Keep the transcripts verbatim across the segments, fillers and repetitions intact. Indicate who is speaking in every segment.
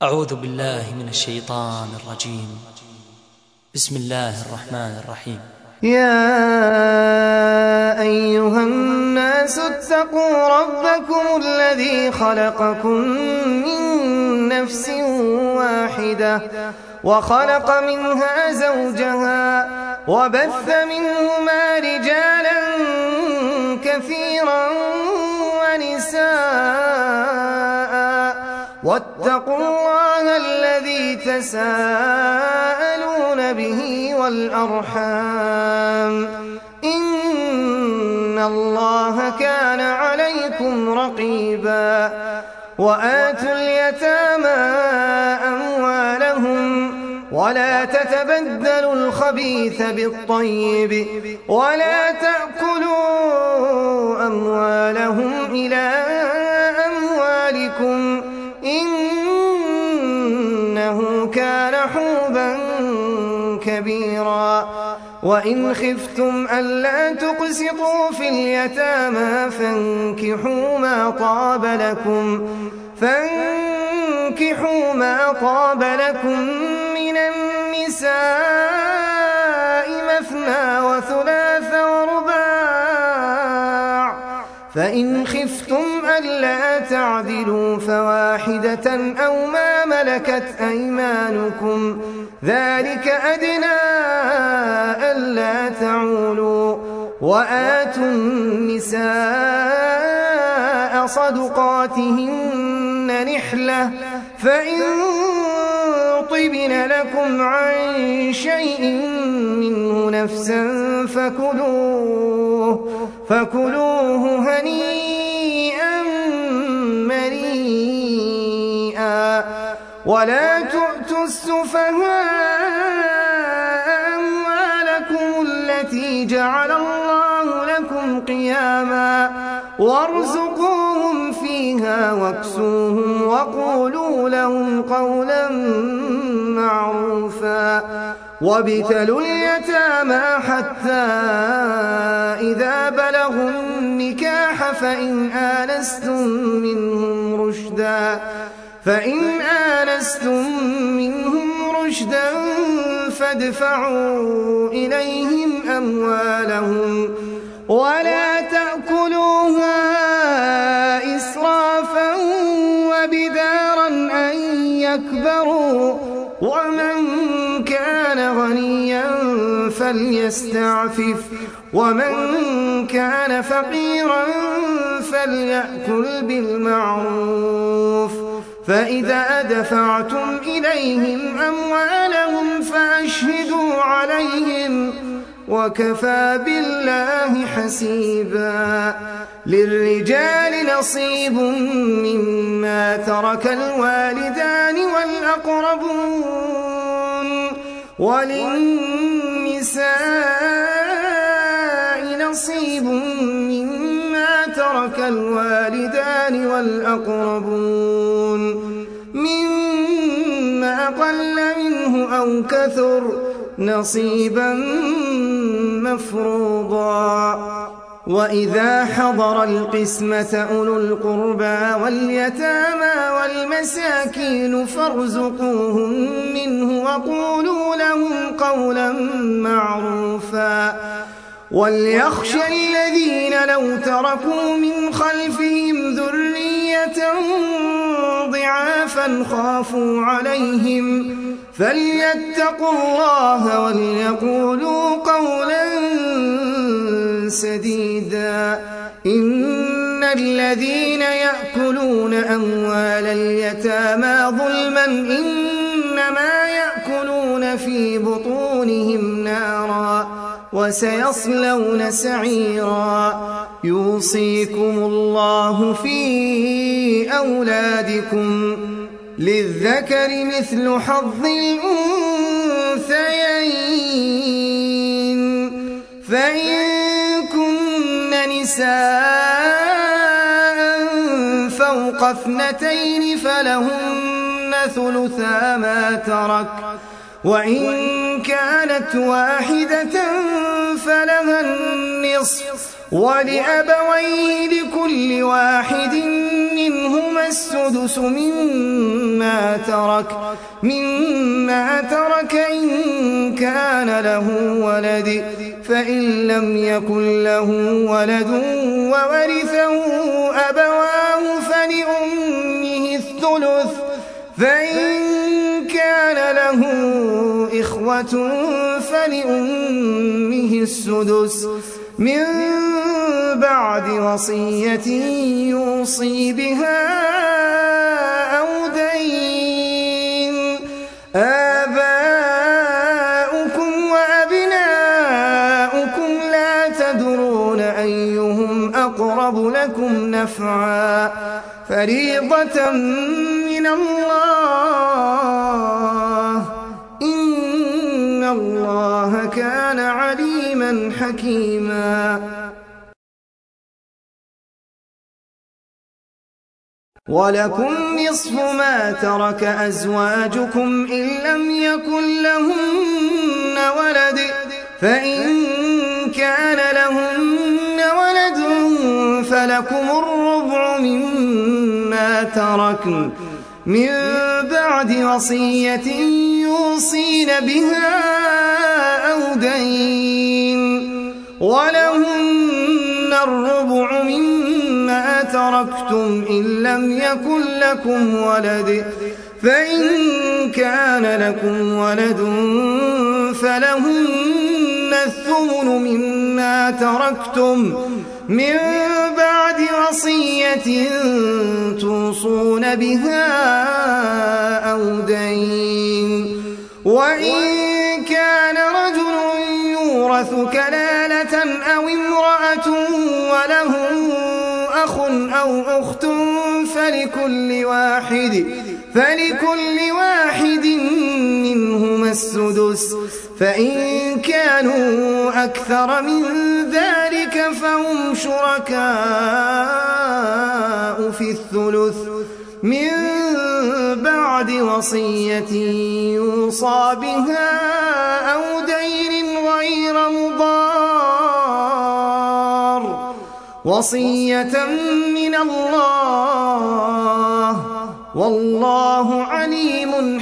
Speaker 1: أعوذ بالله من الشيطان الرجيم. بسم الله الرحمن الرحيم.
Speaker 2: يا أيها الناس اتقوا ربكم الذي خلقكم من نفس واحدة وخلق منها زوجها وبث منهما رجالا كثيرا ونساء واتقوا الله الذي تساءلون به والأرحام إن الله كان عليكم رقيبا. وآتوا اليتامى أموالهم ولا تتبدلوا الخبيث بالطيب ولا تأكلوا أموالهم إلى أموالكم إنه كان حوبا كبيرا. وإن خفتم ألا تقسطوا في اليتامى فانكحوا ما طاب لكم فانكحوا ما طاب لكم من النساء مثنى وثلاث ورباع، فإن خفتم ألا تعدلوا فواحدة أو ما ملكت أيمانكم ذلك أدنى ألا تعولوا. وآتوا النساء صدقاتهن نحلة فإن طبن لكم عن شيء منه نفسا فكلوه فكلوه هنيئا مريئا. ولا تؤتوا السفهاء أموالكم التي جعل الله لكم قياما وارزقوهم فيها واكسوهم وقولوا لهم قولا معروفا. وابتلوا اليتامى حتى إذا بلغوا النكاح فإن آنستم منهم رشدا فإن آنستم منهم رشدا فادفعوا إليهم أموالهم ولا تأكلوها إسرافا وبدارا أن يكبروا. ومن كان غنيا فليستعفف ومن كان فقيرا فليأكل بالمعروف. فإذا دفعتم إليهم أموالهم فأشهدوا عليهم وكفى بالله حسيبا. للرجال نصيب مما ترك الوالدان والأقربون وللنساء نصيب مما ترك الوالدان والأقربون مما قل منه أو كثر نصيبا مفروضا. وإذا حضر القسمة أولو القربى واليتامى والمساكين فارزقوهم منه وقولوا لهم قولا معروفا. وليخشى الذين لو تركوا من خلفهم ذرية ضعافا خافوا عليهم فليتقوا الله وليقولوا قولا سديدا. إن الذين يأكلون أموال اليتامى ظلما إنما يأكلون في بطونهم نارا وسيصلون سعيرا. يوصيكم الله في أولادكم للذكر مثل حظ الأنثيين فإن كن نساء فوق اثنتين فلهن ثلثا ما ترك وإن كانت واحدة فلها النصف ولأبويه لكل واحد منهما السدس مما ترك مما ترك إن كان له ولد فإن لم يكن له ولد وورثه أبواه فلأمه الثلث فإن كان له إخوة فلأمه السدس من بعد وصية يوصي بها أو دين. آباؤكم وأبناؤكم لا تدرون أيهم أقرب لكم نفعا فريضة من الله إن الله كان عليما حكيما. ولكم نصف ما ترك أزواجكم إن لم يكن لهن ولد فإن كان لهن ولد فلكم الربع مما تركن من بعد وصية يوصين بها أو دين ولهن الربع مما تركتم إن لم يكن لكم ولد فإن كان لكم ولد فلهن الثمن مما تركتم من بعد وصية توصون بها أو دين. وإن كان رجل يورث كلالة أو امرأة وله أخ أو أخت فلكل واحد فلكل واحد منهما السدس فإن كانوا أكثر من ذلك فهم شركاء في الثلث من بعد وصية يوصى بها أو دين غير مضار وصية من الله والله عليم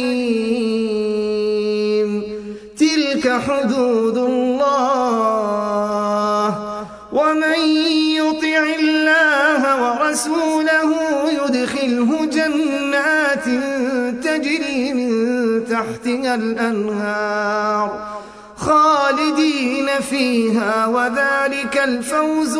Speaker 2: حليم. تلك حدود الله ومن يطع الله ورسوله يدخله جنات تجري من تحتها الأنهار خالدين فيها وذلك الفوز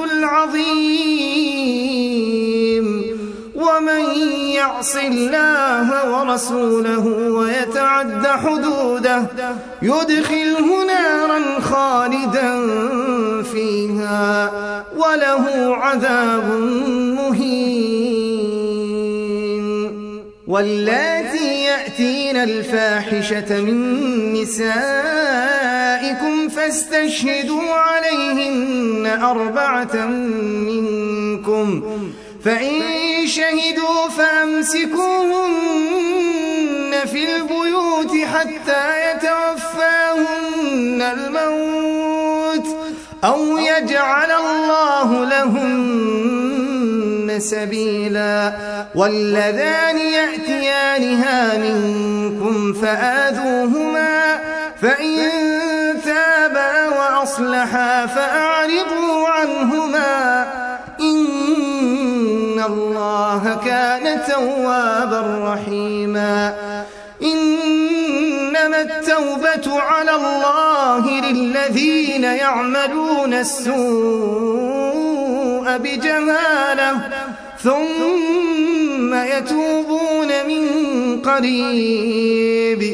Speaker 2: العظيم. ومن يعص الله ورسوله ويتعد حدوده يدخله نارا خالدا فيها وله عذاب مهين. واللاتي يأتين الفاحشة من نسائكم فاستشهدوا عليهن أربعة منكم فإن شهدوا فأمسكوهن في البيوت حتى يتوفاهن الموت أو يجعل الله لهن سبيلا. واللذان يأتيانها منكم فآذوهما فإن تابا وأصلحا فأعرضوا عنهما إن الله كان توابا رحيما. إنما التوبة على الله للذين يعملون السوء بجهالة ثم يتوبون من قريب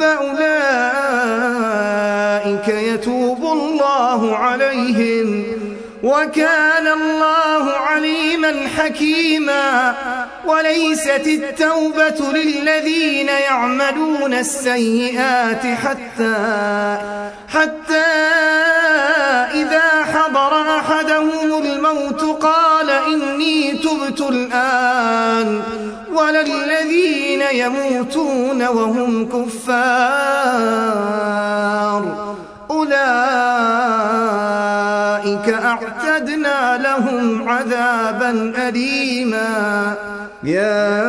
Speaker 2: فأولئك يتوب الله عليهم وكان الله عليما حكيما. وليست التوبة للذين يعملون السيئات حتى حتى إذا حضر أحدهم الموت قال إني تبت الآن ولا الذين يموتون وهم كفار أولئك أعتدنا لهم عذابا أليما. يا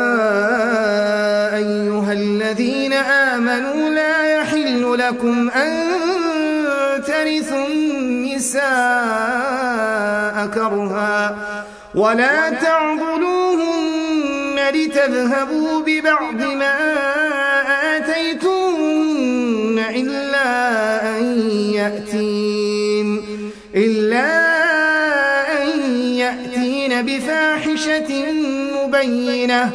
Speaker 2: أيها الذين آمنوا لا يحل لكم أن ترثوا النساء كرها ولا تعضلوهن لتذهبوا ببعض ما آتيتوهن إلا أن يأتين إلا أن يأتين بفاحشة مبينة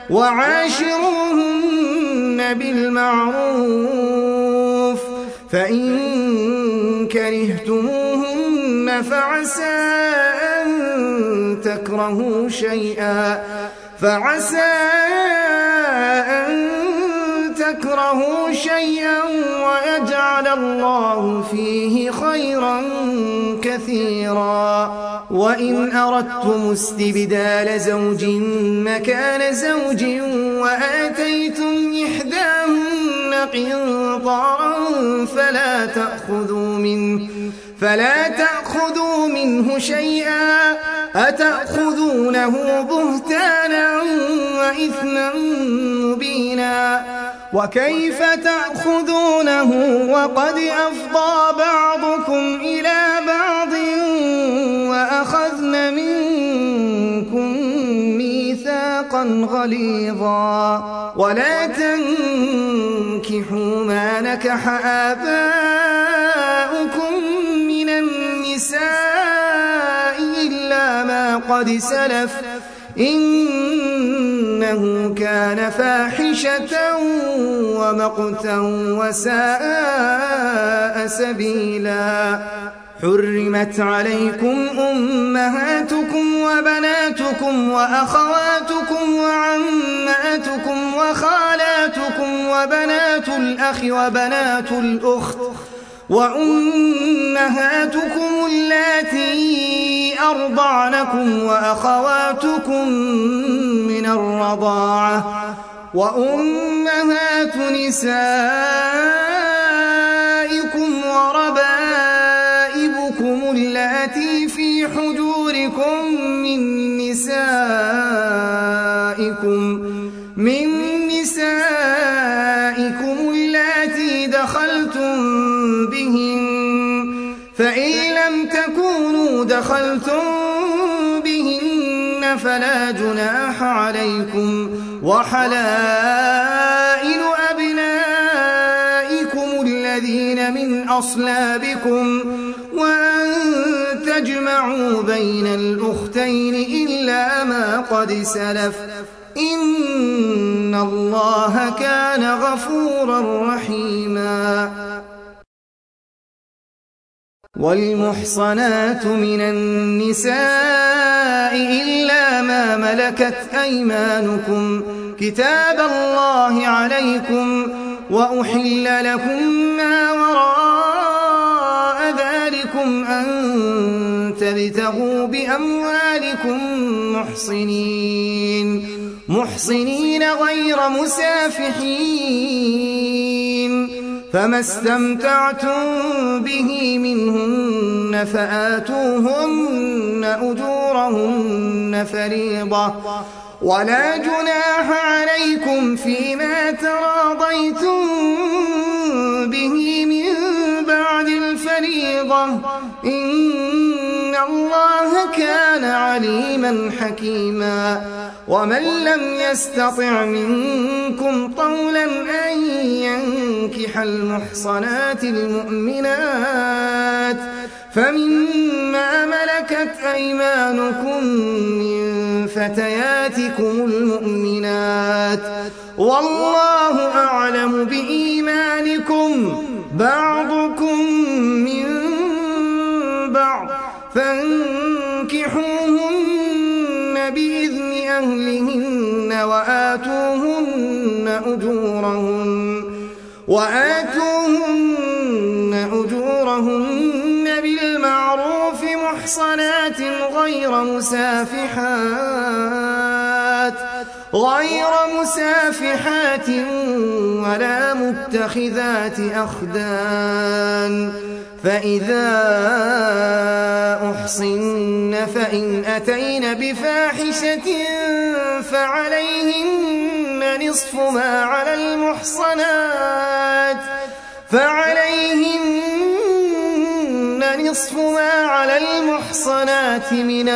Speaker 2: وعاشروهن بالمعروف فإن كرهتموهن فعسى أن تكرهوا شيئا فعسى أن تكرهوا شيئا ويجعل الله فيه خيرا كثيرا. وإن أردتم استبدال زوج مكان زوج وآتيتم إحداهن قنطارا فلا تأخذوا منه فلا تأخذوا منه شيئا أتأخذونه بهتانا وإثما مبينا. وكيف تأخذونه وقد أفضى بعضكم إلى بعض وأخذن منكم ميثاقا غليظا. ولا تنكحوا ما نكح آباؤكم من النساء إلا ما قد سلف إنه كان فاحشة ومقتا وساء سبيلا. حرمت عليكم أمهاتكم وبناتكم وأخواتكم وعماتكم وخالاتكم وبنات الأخ وبنات الأخت وأمهاتكم اللاتي أرضعنكم وأخواتكم من الرضاعة وأمهات نسائكم وربائبكم اللاتي في حجوركم من نسائكم من نسائكم اللاتي دخلتم بهن فإن لم تكونوا دخلتم بهن فلا جناح عليكم وحلائل أبنائكم الذين من أصلابكم وأن تجمعوا بين الأختين إلا ما قد سلف إن الله كان غفورا رحيما. والمحصنات من النساء إلا ما ملكت أيمانكم كتاب الله عليكم وأحل لكم ما وراء ذلكم أن تبتغوا بأموالكم محصنين محصنين غير مسافحين فما استمتعتم به منهن فآتوهن أجورهن فريضة ولا جناح عليكم فيما تراضيتم به من بعد الفريضة إن الله كان عليما حكيما. ومن لم يستطع منكم طولا أن ينكح المحصنات المؤمنات فمما ملكت أيمانكم من فتياتكم المؤمنات والله أعلم بإيمانكم بعضكم من بعض فانكحوهن بإذن أهلهن وآتوهن أجورهن وآتوهن أجورهن بالمعروف محصنات غير مسافحات غير مسافحات ولا متخذات أخدان فإذا أحصن فإن أتين بفاحشة فعليهن نصف ما على المحصنات فعليهن نصف ما على المحصنات من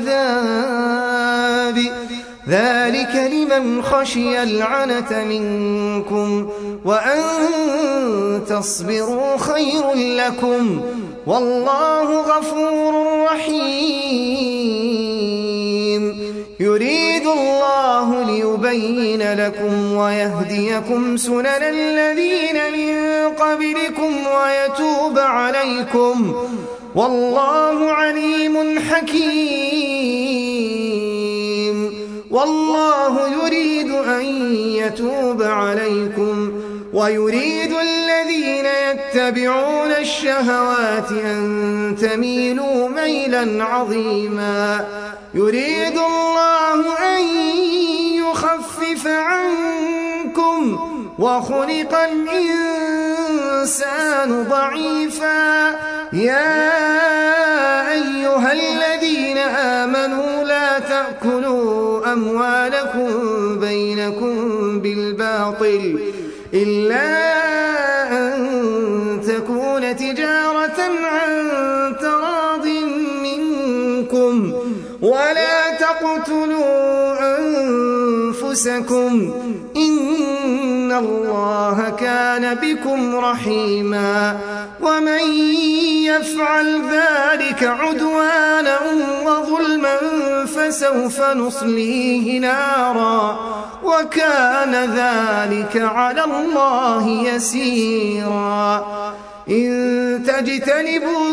Speaker 2: العذاب ذلك لمن خشي العنة منكم وأن تصبروا خير لكم والله غفور رحيم يريد الله ليبين لكم ويهديكم سنن الذين من قبلكم ويتوب عليكم والله عليم حكيم والله يريد أن يتوب عليكم ويريد الذين يتبعون الشهوات أن تميلوا ميلا عظيما يريد الله أن يخفف عنكم وخلق الإنسان ضعيفا يا أيها الذين آمنوا لا تأكلوا أموالكم بينكم بالباطل إلا أن تكون تجارة عن تراض منكم ولا تقتلوا أنفسكم إن الله كان بكم رحيما ومن يفعل ذلك عدوانا وظلما فسوف نصليه نارا وكان ذلك على الله يسيرا إن تجتنبوا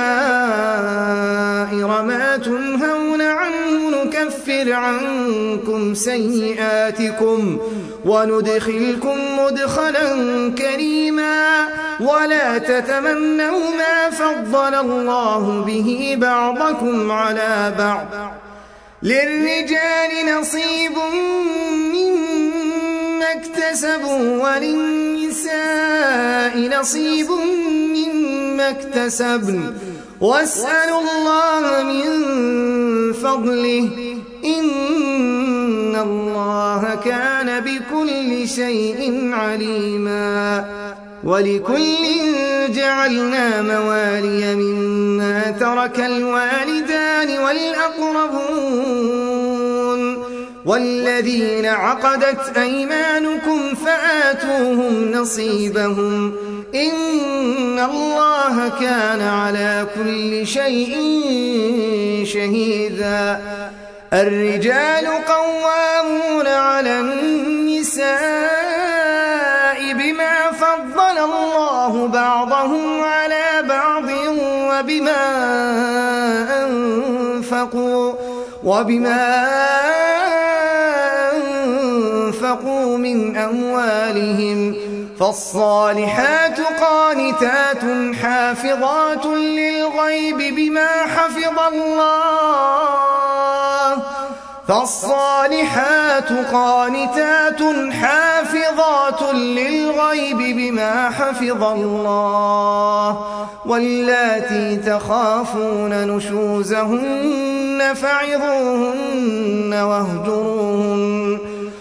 Speaker 2: كبائر ما تنهون عنه نكفر عنكم سيئاتكم وندخلكم مدخلا كريما ولا تتمنوا ما فضل الله به بعضكم على بعض للرجال نصيب مما اكتسبوا وللنساء نصيب مما اكتسبن واسألوا الله من فضله إن الله كان بكل شيء عليما ولكل جعلنا موالي مما ترك الوالدان والأقربون والذين عقدت أيمانكم فآتوهم نصيبهم إن الله كان على كل شيء شهيدا الرجال قوامون على النساء بما فضل الله بعضهم على بعض وبما أنفقوا وبما أنفقوا من أموالهم فالصالحات قانتات حافظات للغيب بما حفظ الله فالصالحات قانتات حافظات للغيب بما حفظ الله واللاتي تخافون نشوزهن فعظوهن واهجروهن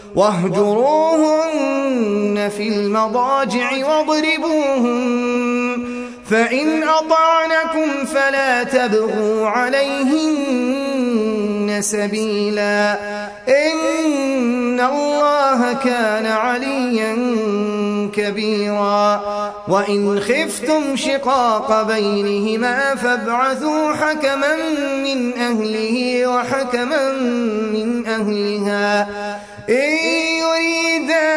Speaker 2: واهجروهن في المضاجع واضربوهن فإن أطعنكم فلا تبغوا عليهن سبيلا إن الله كان عليا كبيرا وإن خفتم شقاق بينهما فابعثوا حكما من أهله وحكما من أهلها إن يريدا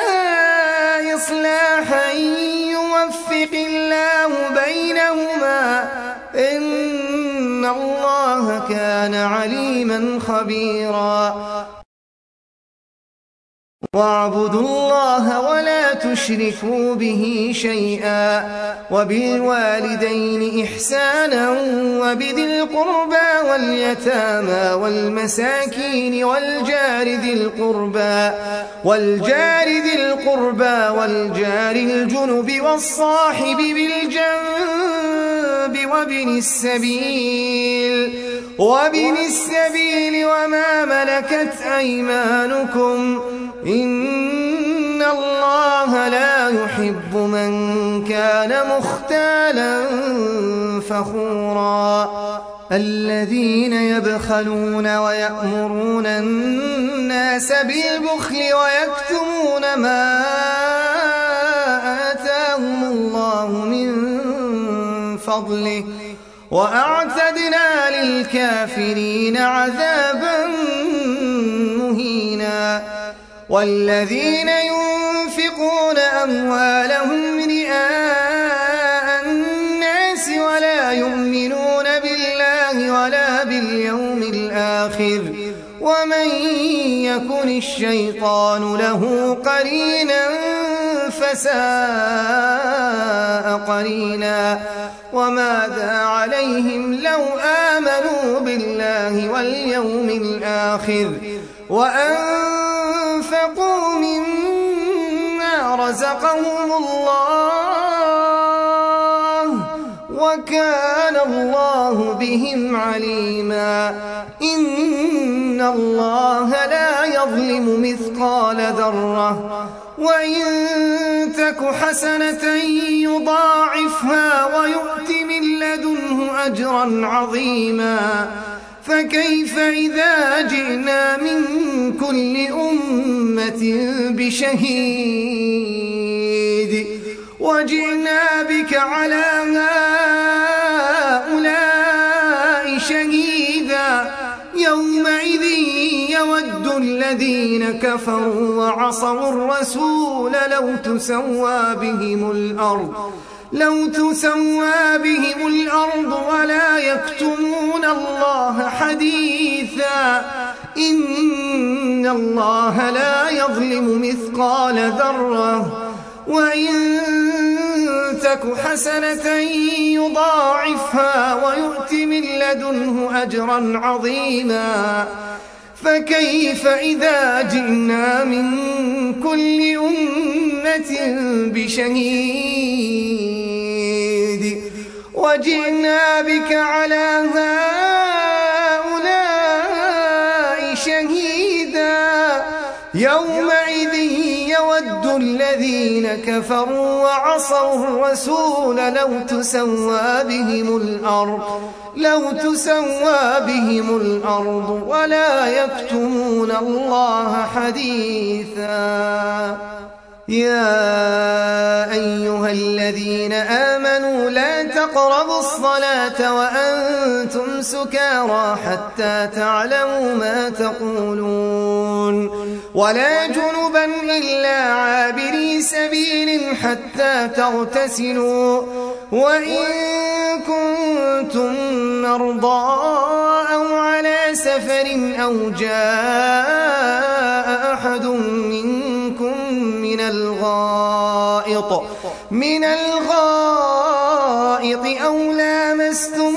Speaker 2: إصلاحا يوفق الله بينهما إن الله كان عليما خبيرا واعبدوا الله ولا تشركوا به شيئا وبالوالدين إحسانا وبذي القربى واليتامى والمساكين والجار ذي القربى والجار ذي القربى والجار الجنب والصاحب بالجنب وابن السبيل وابن السبيل وما ملكت أيمانكم إن الله لا يحب من كان مختالا فخورا الذين يبخلون ويأمرون الناس بالبخل ويكتمون ما آتاهم الله من فضله وأعتدنا للكافرين عذابا مهينا والذين ينفقون أموالهم رئاء الناس ولا يؤمنون بالله ولا باليوم الآخر ومن يكن الشيطان له قرينا فساء قرينا وماذا عليهم لو آمنوا بالله واليوم الآخر وأنفقوا مما رزقهم الله وكان الله بهم عليما إن الله لا يظلم مثقال ذرة وإن تك حسنة يضاعفها ويؤت من لدنه أجرا عظيما فكيف إذا جئنا من كل أمة بشهيد وجئنا بك على هؤلاء شهيدا يومئذ يود الذين كفروا وعصوا الرسول لو تسوى بهم الأرض لو تسوى بهم الأرض ولا يكتمون الله حديثا إن الله لا يظلم مثقال ذرة وإن تك حسنة يضاعفها ويؤت من لدنه أجرا عظيما فكيف إذا جئنا من كل أمة بشهيد وجئنا بك على هؤلاء شهيدا يومئذ يود الذين كفروا وعصوا الرسول لو تسوى بهم الأرض لو تسوى بهم الأرض ولا يكتمون الله حديثا يا أيها الذين آمنوا لا تقربوا الصلاة وأنتم سكارى حتى تعلموا ما تقولون ولا جنبا إلا عابري سبيل حتى تغتسلوا وإن كنتم مرضى أو على سفر أو جاء أحد منكم من الغائط من الغائط أو لامستم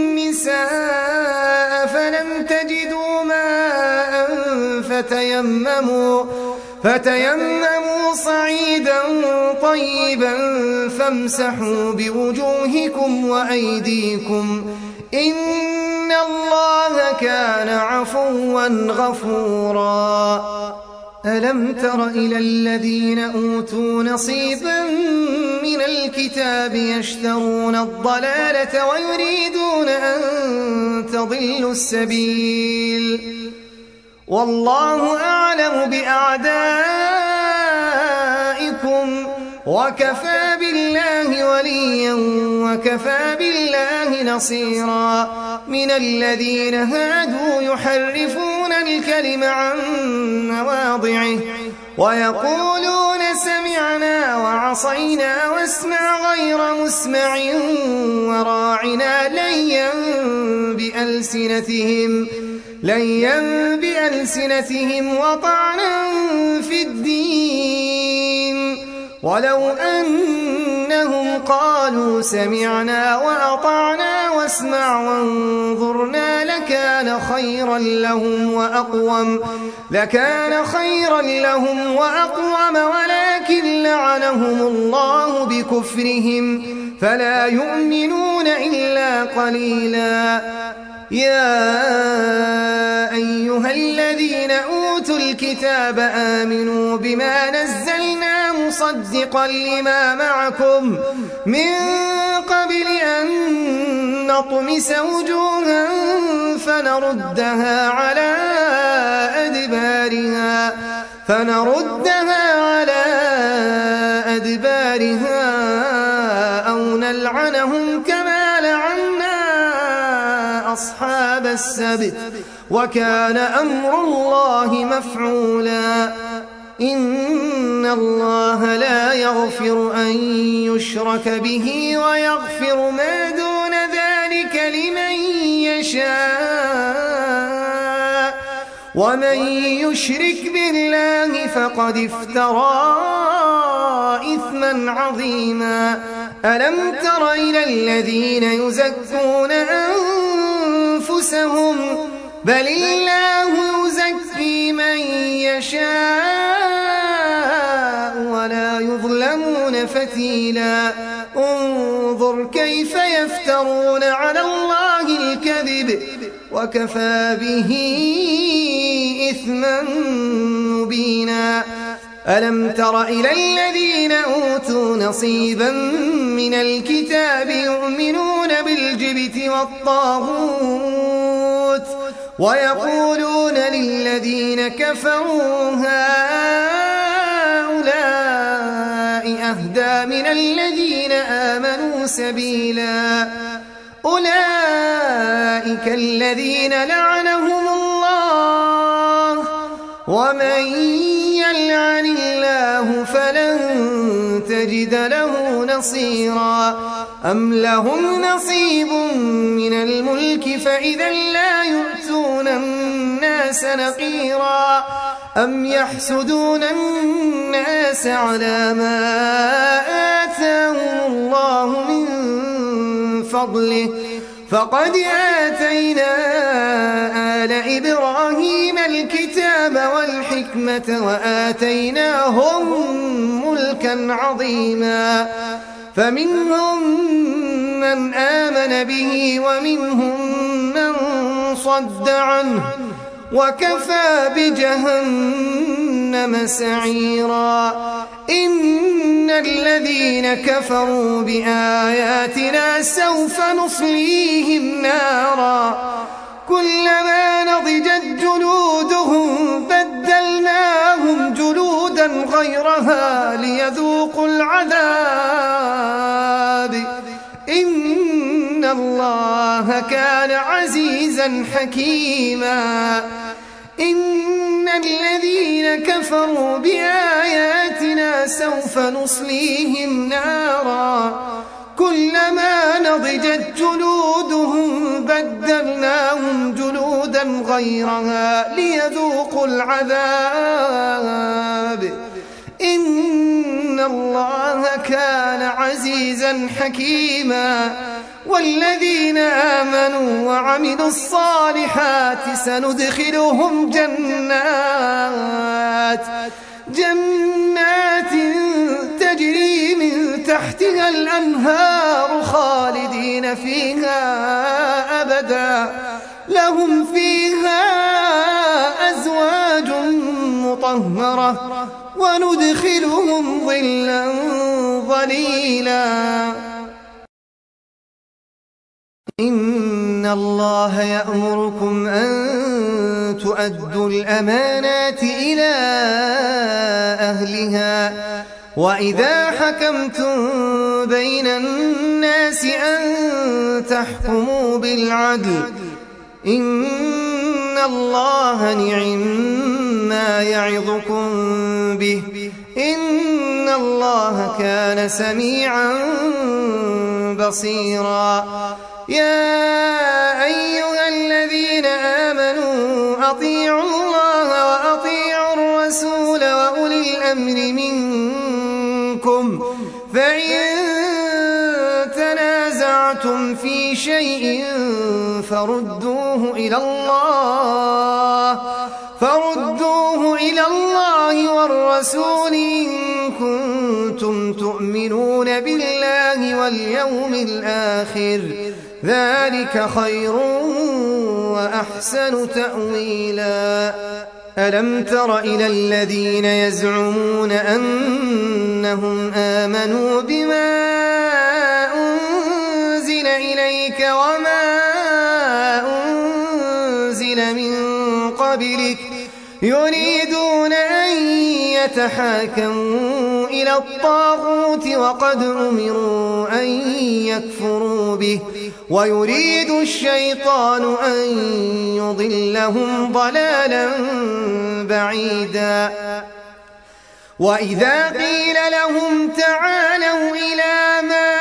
Speaker 2: النساء فلم تجدوا ماء فتيمموا فتيمموا صعيدا طيبا فامسحوا بوجوهكم وأيديكم إن الله كان عفوا غفورا ألم تر إلى الذين أوتوا نصيبا من الكتاب يشترون الضلالة ويريدون أن تضلوا السبيل والله أعلم بأعدائكم وكفى بالله وليا وكفى بالله نصيرا من الذين هادوا يحرفون الكلم عن مواضعه ويقولون سمعنا وعصينا واسمع غير مسمع وراعنا ليا بألسنتهم ليا بألسنتهم وطعنا في الدين، ولو أنهم قالوا سمعنا وأطعنا واسمع وانظرنا لكان خيرا لهم وأقوم لكان خيرا لهم وأقوم ولكن لعنهم الله بكفرهم فلا يؤمنون إلا قليلا. يا أيها الذين أوتوا الكتاب آمنوا بما نزلنا مصدقا لما معكم من قبل أن نطمس وجوها فنردها على أدبارها فنردها على أدبارها أو نلعنهم كما لعنا أصحاب السبت وكان أمر الله مفعولا. إن الله لا يغفر أن يشرك به ويغفر ما دون ذلك لمن يشاء، ومن يشرك بالله فقد افترى إثما عظيما. ألم تر إلى الذين يزكون أنفسهم بل الله يزكي من يشاء ولا يظلمون فتيلا. انظر كيف يفترون على الله الكذب وكفى به إثما مبينا. ألم تر إلى الذين أوتوا نصيبا من الكتاب يؤمنون بالجبت والطاغوت ويقولون للذين كفروا هؤلاء أهدى من الذين آمنوا سبيلا. أولئك الذين لعنهم الله ومن يلعن الله فلن تجد له نصيرا. أم لهم نصيب من الملك فإذا لا يؤتون الناس نقيرا. أم يحسدون الناس على ما آتاهم الله من فضله فقد آتينا آل إبراهيم الكتاب والحكمة وآتيناهم ملكا عظيما. فمنهم من آمن به ومنهم من صد عنه وكفى بجهنم سعيرا. إن الذين كفروا بآياتنا سوف نصليهم نارا كلما نضجت جلودهم بدلناهم جلودا غيرها ليذوقوا العذاب. إن الله كان عزيزا حكيما. إن الذين كفروا بآياتنا سوف نصليهم نارا كلما نضجت جلودهم بدلناهم جلودا غيرها ليذوقوا العذاب. إن الله كان عزيزا حكيما. والذين آمنوا وعملوا الصالحات سندخلهم جنات جنات تجري من تحتها الأنهار خالدين فيها أبدا لهم فيها أزواج مطهرة وندخلهم ظلا ظليلا. إن الله يأمركم أن تؤدوا الأمانات إلى أهلها وإذا حكمتم بين الناس أن تحكموا بالعدل. إن الله نعم ما يعظكم به إن الله كان سميعا بصيرا. يا أيها الذين آمنوا أطيعوا الله وأطيعوا الرسول وأولي الأمر منكم فإن تنازعتم في شيء فردوه إلى الله فردوه إلى الله والرسول إن كنتم تؤمنون بالله واليوم الآخر ذلك خير وأحسن تأويلا. ألم تر إلى الذين يزعمون أنهم آمنوا بما أنزل إليك وما أنزل من قبلك يريدون أن يتحاكموا إلى الطاغوت وقد أمروا أن يكفروا به ويريد الشيطان أن يضلهم ضلالا بعيدا. وإذا قيل لهم تعالوا إلى ما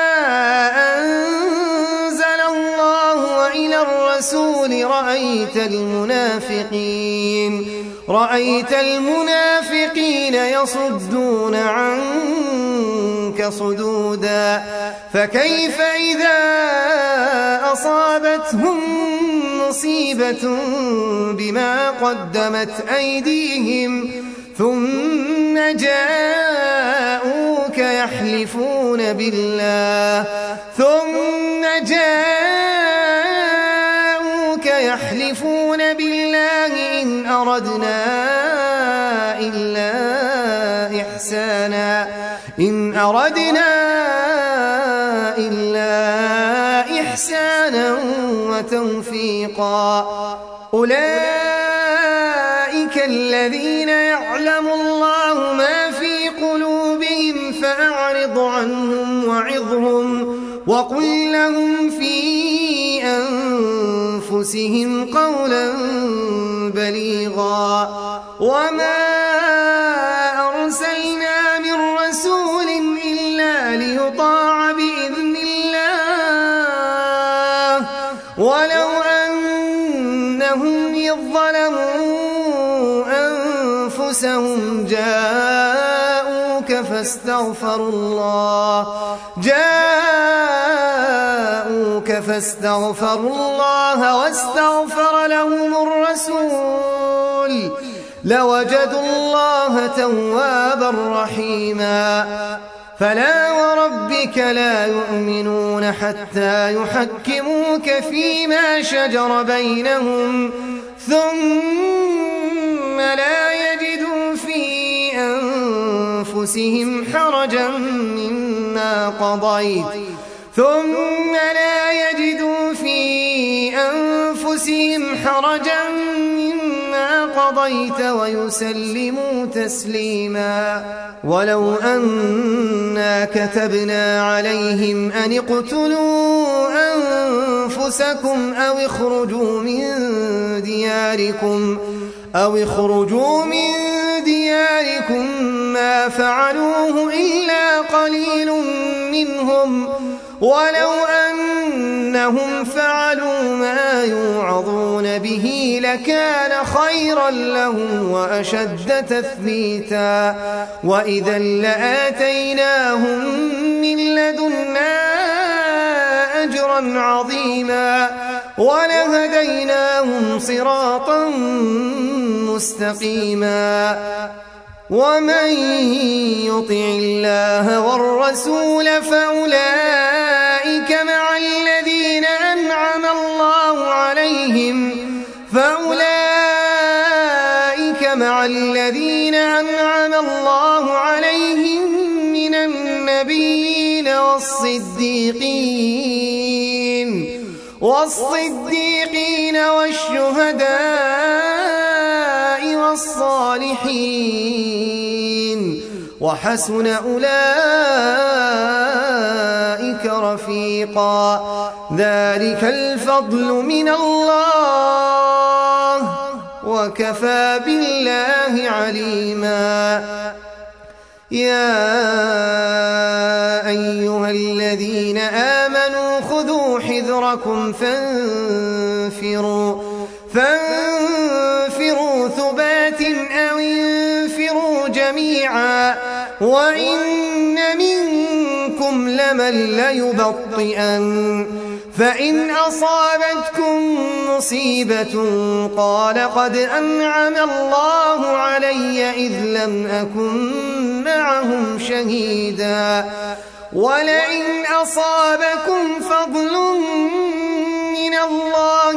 Speaker 2: أنزل الله وإلى الرسول رأيت المنافقين رأيت المنافقين يصدون عنك صدودا فكيف إذا أصابتهم مصيبة بما قدمت أيديهم ثم جاءوك يحلفون بالله ثم جاءوك يحلفون بالله إن أردنا إلا إحسانا إن أردنا إلا إحسانا وتوفيقا. أولئك الذين يعلم الله ما في قلوبهم فأعرض عنهم وعظهم وقل لهم في أنفسهم قولا بليغا. وما أرسلنا من رسول إلا ليطاع بإذن الله ولو أنهم إذ ظلموا أنفسهم جاءوك فاستغفروا الله جاءوك فاستغفروا الله واستغفر لهم الرسول لوجدوا الله توابا رحيما. فلا وربك لا يؤمنون حتى يحكموك فيما شجر بينهم ثم لا يجدوا في أنفسهم حرجا مما قضيت ثم لا يجدوا في أنفسهم حرجا مما قضيت ويسلموا تسليما. ولو أنا كتبنا عليهم أن اقتلوا أنفسكم أو اخرجوا من دياركم أو اخرجوا من دياركم ما فعلوه إلا قليل منهم ولو أنهم فعلوا ما يوعظون به لكان خيرا لهم وأشد تثبيتا. وإذا لآتيناهم من لدنا أجرا عظيما ولهديناهم صراطا مستقيما. ومن يطع الله والرسول فأولئك مع الذين أنعم الله عليهم فأولئك مع الذين أنعم الله عليهم من النبيين والصديقين والصديقين والشهداء والصالحين وحسن أولئك رفيقا. ذلك الفضل من الله وكفى بالله عليما. يا أيها الذين آمنوا خذوا حذركم فانفروا فانفروا جميعا وإن منكم لمن ليبطئن فإن أصابتكم مصيبة قال قد أنعم الله علي إذ لم أكن معهم شهيدا ولئن أصابكم فضل من الله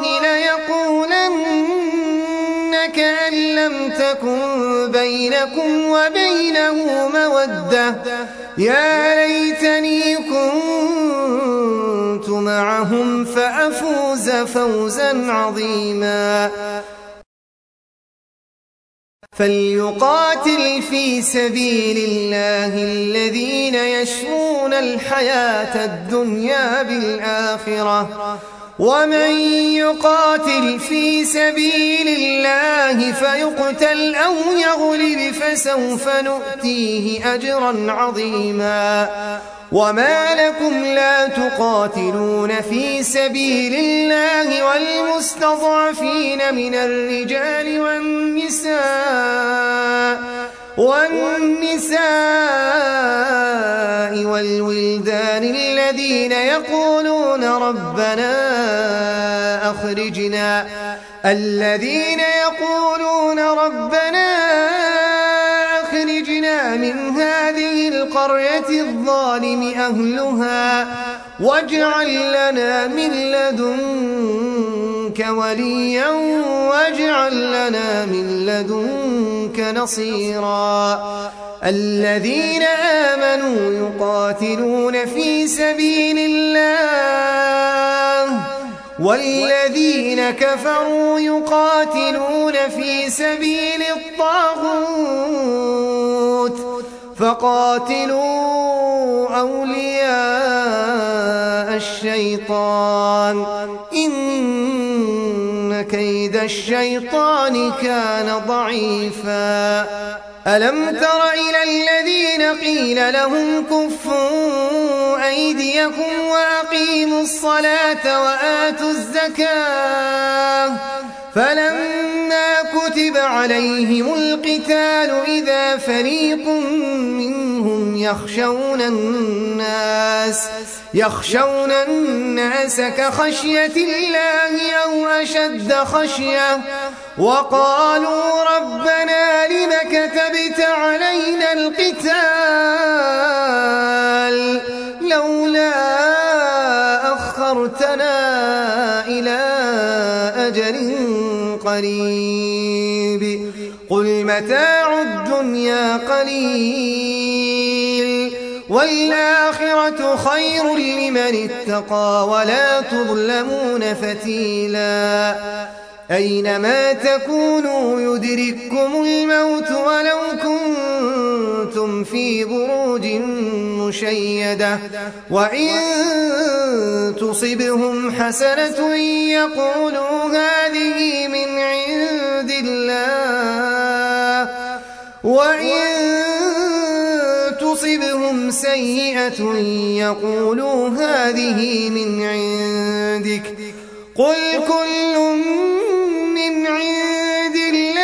Speaker 2: ليقولن كأن لم تكن بينكم وبينه مودة يا ليتني كنت معهم فأفوز فوزا عظيما فليقاتل في سبيل الله الذين يشرون الحياة الدنيا بالآخرة ومن يقاتل في سبيل الله فيقتل أو يغلب فسوف نؤتيه أجرا عظيما وما لكم لا تقاتلون في سبيل الله والمستضعفين من الرجال والنساء والنساء والولدان الذين يقولون ربنا أخرجنا الذين يقولون ربنا أخرجنا من هذه القرية الظالم أهلها واجعل لنا من لدنك وليا واجعل لنا من لدنك نصيرا الذين آمنوا يقاتلون في سبيل الله والذين كفروا يقاتلون في سبيل الطاغوت فقاتلوا أولياء الشيطان إن كيد الشيطان كان ضعيفا ألم تر إلى الذين قيل لهم كفوا أيديكم وأقيموا الصلاة وآتوا الزكاة فلما كتب عليهم القتال إذا فريق منهم يخشون الناس يخشون الناس كخشية الله أو أشد خشية وقالوا ربنا لم كتبت علينا القتال لولا أخرتنا إلى أجل قريب قل متاع الدنيا قليل والآخرة خير لمن اتقى ولا تظلمون فتيلا أينما تكونوا يدرككم الموت ولو كنتم في بروج مشيدة وإن تصبهم حسنة يقولوا هذه من عند الله وإن تصبهم سيئة يقولوا هذه من عندك قل كل من عند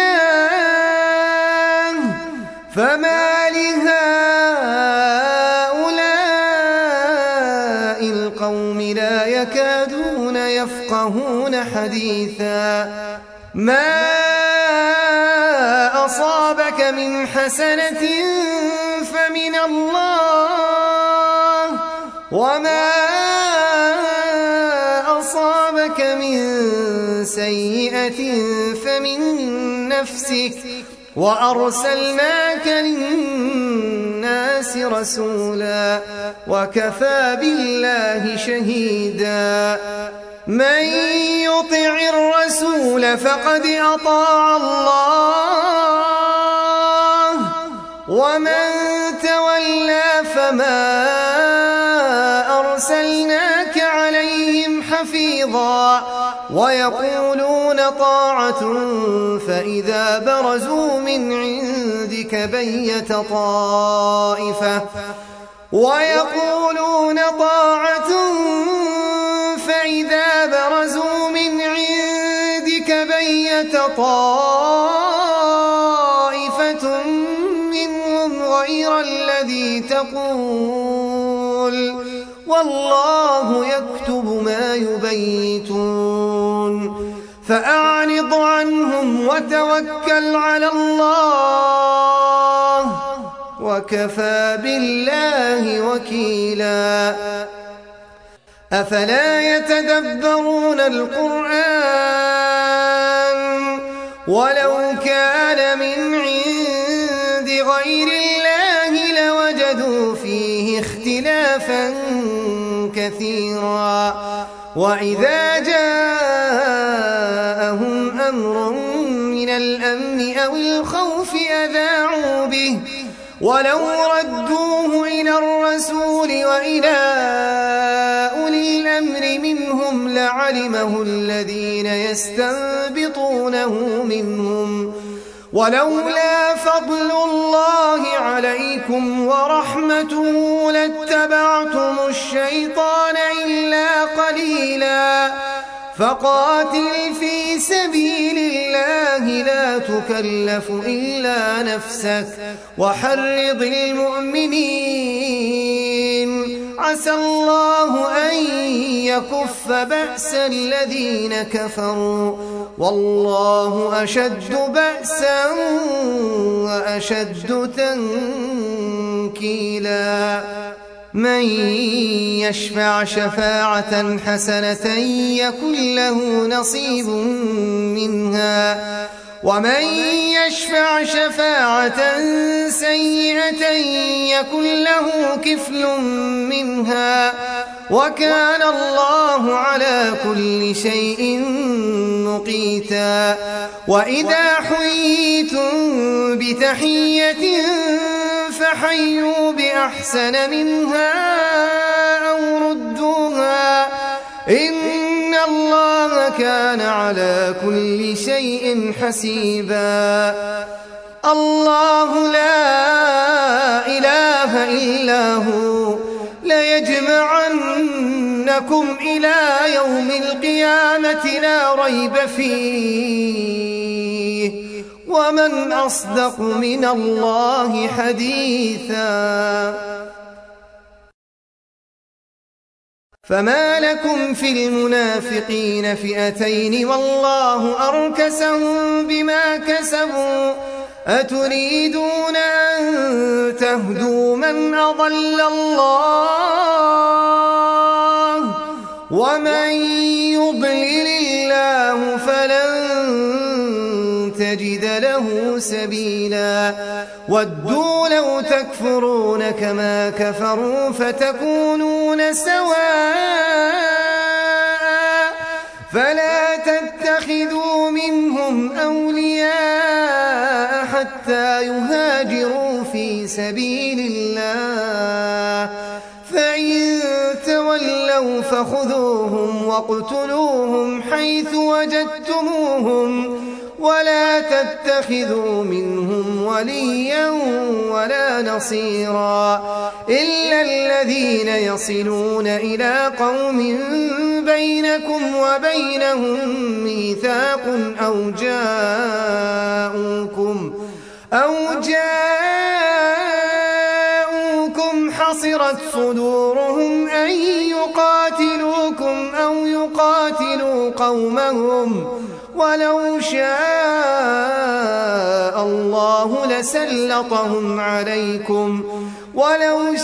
Speaker 2: الله فما لهؤلاء القوم لا يكادون يفقهون حديثا ما أصابك من حسنة فمن الله وما أصابك من سيئة فمن نفسك وأرسلناك للناس رسولا وكفى بالله شهيدا من يطع الرسول فقد أطاع الله ومن تولى فما أرسلناك عليهم حفيظا ويقولون طاعة فإذا برزوا من عندك بيت طائفة ويقولون طاعة فإذا برزوا من عندك بيت طائفة منهم الذي تقول والله يكتب ما يبيتون فأعرض عنهم وتوكل على الله وكفى بالله وكيلا أفلا يتدبرون القرآن ولو كان من عند غير الله لوجدوا فيه اختلافا كثيرا وإذا جاءهم أمر من الأمن أو الخوف أذاعوا به ولو ردوه إلى الرسول وإلى أولي الأمر منهم لعلمه الذين يستنبطونه منهم ولولا فضل الله عليكم ورحمته لاتبعتم الشيطان إلا قليلا فقاتل في سبيل الله لا تكلف إلا نفسك وحرض المؤمنين عسى الله أن يكف بأس الذين كفروا والله أشد بأسا وأشد تنكيلا من يشفع شفاعة حسنة يكن له نصيب منها ومن يشفع شفاعة سيئة يكن له كفل منها وكان الله على كل شيء مقيتا وإذا حييتم بتحية فحيوا بأحسن منها أو ردوها إن الله كان على كل شيء حسيبا الله لا إله إلا هو ليجمعنكم إلى يوم القيامة لا ريب فيه ومن أصدق من الله حديثا فما لكم في المنافقين فئتين والله أركسهم بما كسبوا أتريدون أن تهدوا من أضل الله ومن يضلل الله فلن تجد له سبيلا ودوا لو تكفرون كما كفروا فتكونون سواء فلا تتخذوا منهم أولياء حتى يهاجروا في سبيل الله فإن تولوا فخذوهم واقتلوهم حيث وجدتموهم ولا تتخذوا منهم وليا ولا نصيرا إلا الذين يصلون إلى قوم بينكم وبينهم ميثاق أو جاءوكم أو جاءوكم حصرت صدورهم أن يقاتلوكم أو يقاتلوا قومهم ولو شاء الله لسلطهم عليكم ولو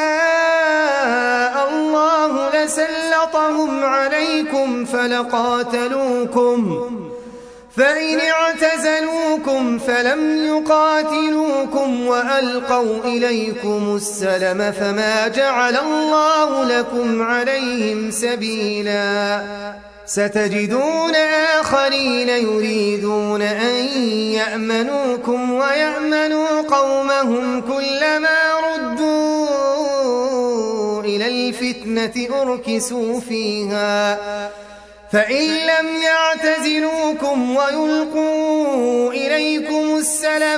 Speaker 2: شاء الله لسلطهم عليكم فلقاتلوكم فإن اعتزلوكم فلم يقاتلوكم وألقوا إليكم السلم فما جعل الله لكم عليهم سبيلا ستجدون آخرين يريدون أن يأمنوكم ويأمنوا قومهم كلما ردوا إلى الفتنة أركسوا فيها فإن لم يعتزلوكم ويلقوا إليكم السلم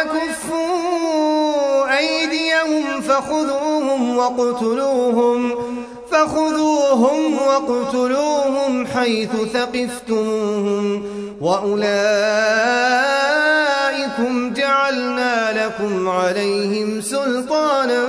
Speaker 2: ويكفوا أيديهم فخذوهم واقتلوهم فخذوهم واقتلوهم حيث ثقفتموهم وأولئكم بكم جعلنا لكم عليهم سلطانا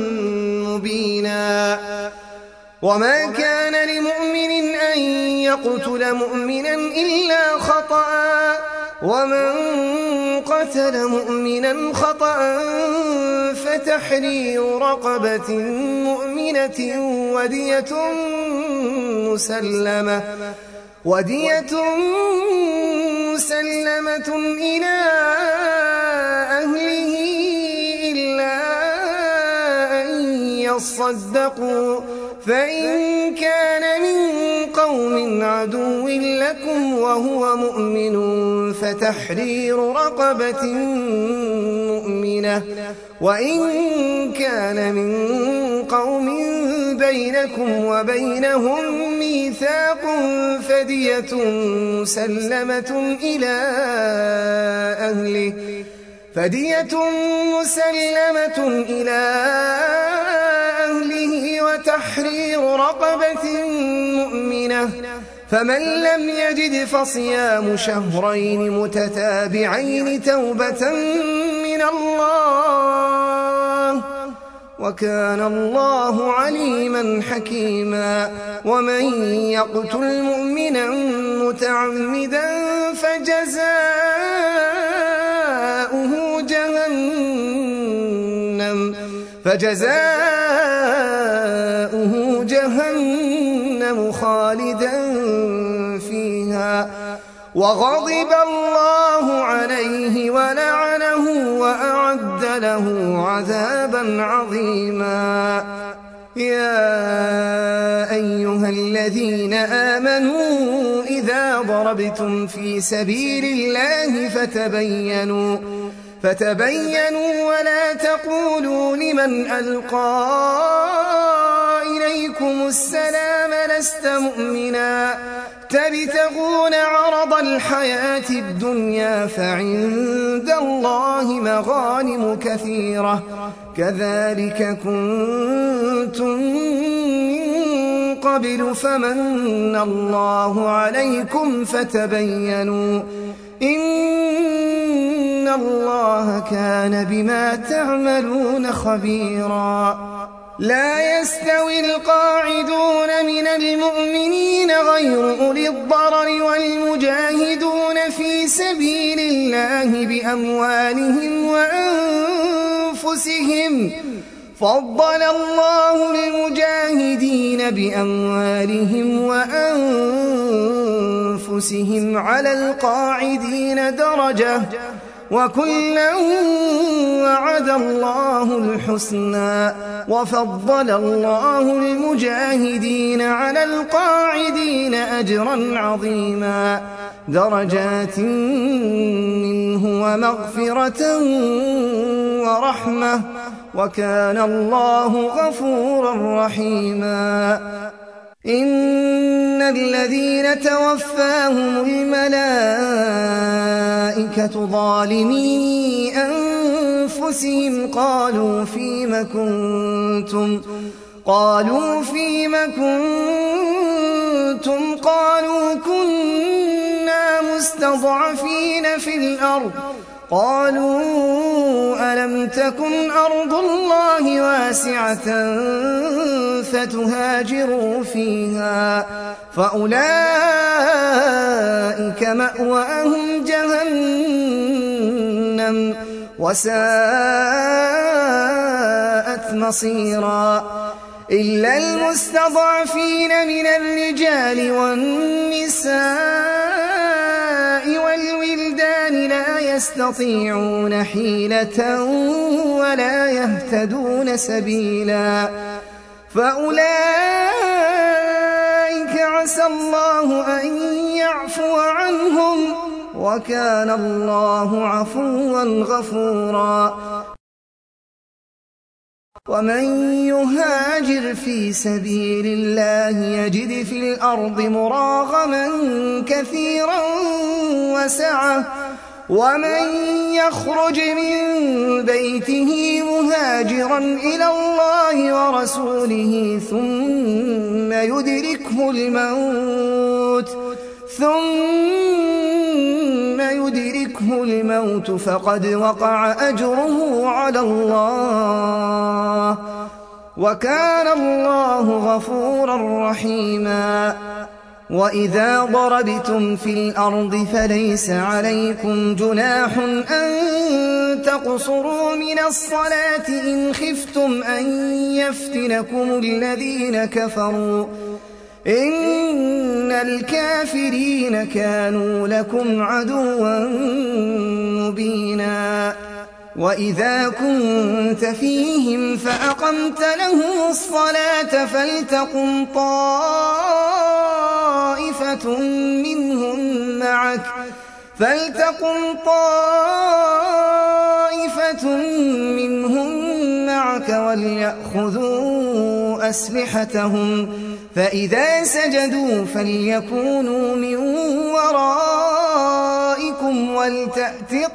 Speaker 2: مبينا وما كان لمؤمن أن يقتل مؤمنا إلا خطأ ومن قتل مؤمنا خطأ فتحرير رقبة مؤمنة ودية مسلمة ودية مسلمة إلى أهله إلا أن يصدقوا فإن كان من قوم عدو لكم وهو مؤمن فتحرير رقبة مؤمنة وإن كان من قوم بينكم وبينهم ميثاق فدية مسلمة إلى أهله فدية مسلمة إلى أهله وتحرير رقبة مؤمنة فمن لم يجد فصيام شهرين متتابعين توبة من الله وكان الله عليما حكيما ومن يقتل مؤمنا متعمدا فجزاؤه جهنم فجزاؤه جهنم خالدا فيها وغضب الله عليه ولعنه وأعد له عذابا عظيما يا أيها الذين آمنوا إذا ضربتم في سبيل الله فتبينوا فتبينوا ولا تقولوا لمن ألقى إليكم السلام لست مؤمنا تبتغون عرض الحياة الدنيا فعند الله مغانم كثيرة كذلك كنتم من قبل فمن الله عليكم فتبينوا إن الله كان بما تعملون خبيرا لا يستوي القاعدون من المؤمنين غير أولي الضرر والمجاهدون في سبيل الله بأموالهم وأنفسهم فضل الله المجاهدين بأموالهم وأنفسهم على القاعدين درجة وكلا وعد الله الحسنى وفضل الله المجاهدين على القاعدين أجرا عظيما درجات منه ومغفرة ورحمة وكان الله غفورا رحيما إن الذين توفاهم الملائكة ظالمي أنفسهم قالوا فيم كنتم قالوا فيم كنتم قالوا كنا مستضعفين في الأرض قالوا ألم تكن أرض الله واسعة فتهاجروا فيها فأولئك مأواهم جهنم وساءت مصيرا إلا المستضعفين من الرجال والنساء والولدان لا يستطيعون حيلة ولا يهتدون سبيلا فأولئك عسى الله أن يعفو عنهم وكان الله عفوا غفورا ومن يهاجر في سبيل الله يجد في الأرض مراغما كثيرا وسعة ومن يخرج من بيته مهاجرا إلى الله ورسوله ثم يدركه الموت ثم يدركه الموت فقد وقع أجره على الله، وكان الله غفورا رحيما. وإذا ضربتم في الأرض فليس عليكم جناح أن تقصروا من الصلاة إن خفتم أن يفتنكم الذين كفروا، إن الكافرين كانوا لكم عدوا مبينا. وإذا كنت فيهم فأقمت لهم الصلاة فلتقم طائفة منهم معك فلتقم طائفة منهم معك وليأخذوا أسلحتهم، فإذا سجدوا فليكونوا من ورائكم ولتأت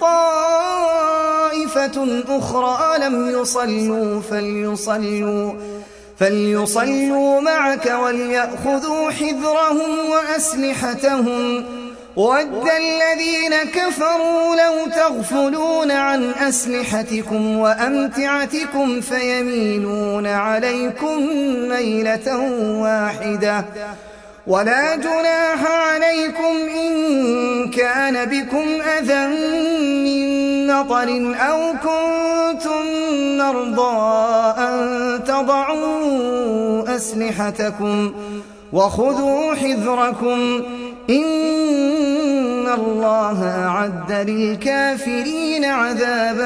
Speaker 2: طائفة أخرى لم يصلوا فليصلوا فليصلوا معك وليأخذوا حذرهم وأسلحتهم. وَدَّ الذين كفروا لو تغفلون عن أسلحتكم وأمتعتكم فيميلون عليكم ميلة واحدة. ولا جناح عليكم إن كان بكم أذى من مطر أو كنتم مرضى أن تضعوا أسلحتكم وخذوا حذركم، إن الله أعد للكافرين عذابا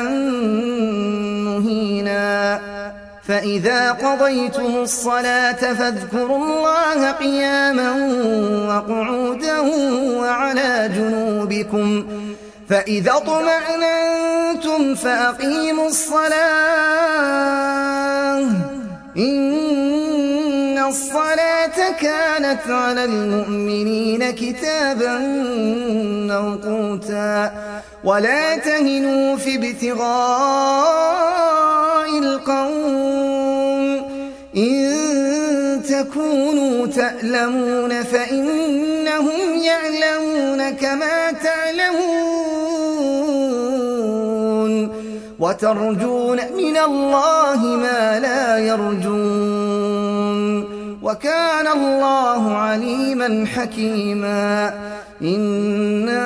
Speaker 2: مهينا. فإذا قضيتم الصلاة فاذكروا الله قياما وقعودا وعلى جنوبكم، فإذا اطمأننتم فأقيموا الصلاة، إن الصلاة كانت على المؤمنين كتابا موقوتا. ولا تهنوا في ابتغاء القوم، إن تكونوا تألمون فإنهم يعلمون كما تعلمون، وترجون من الله ما لا يرجون، وكان الله عليما حكيما. إنا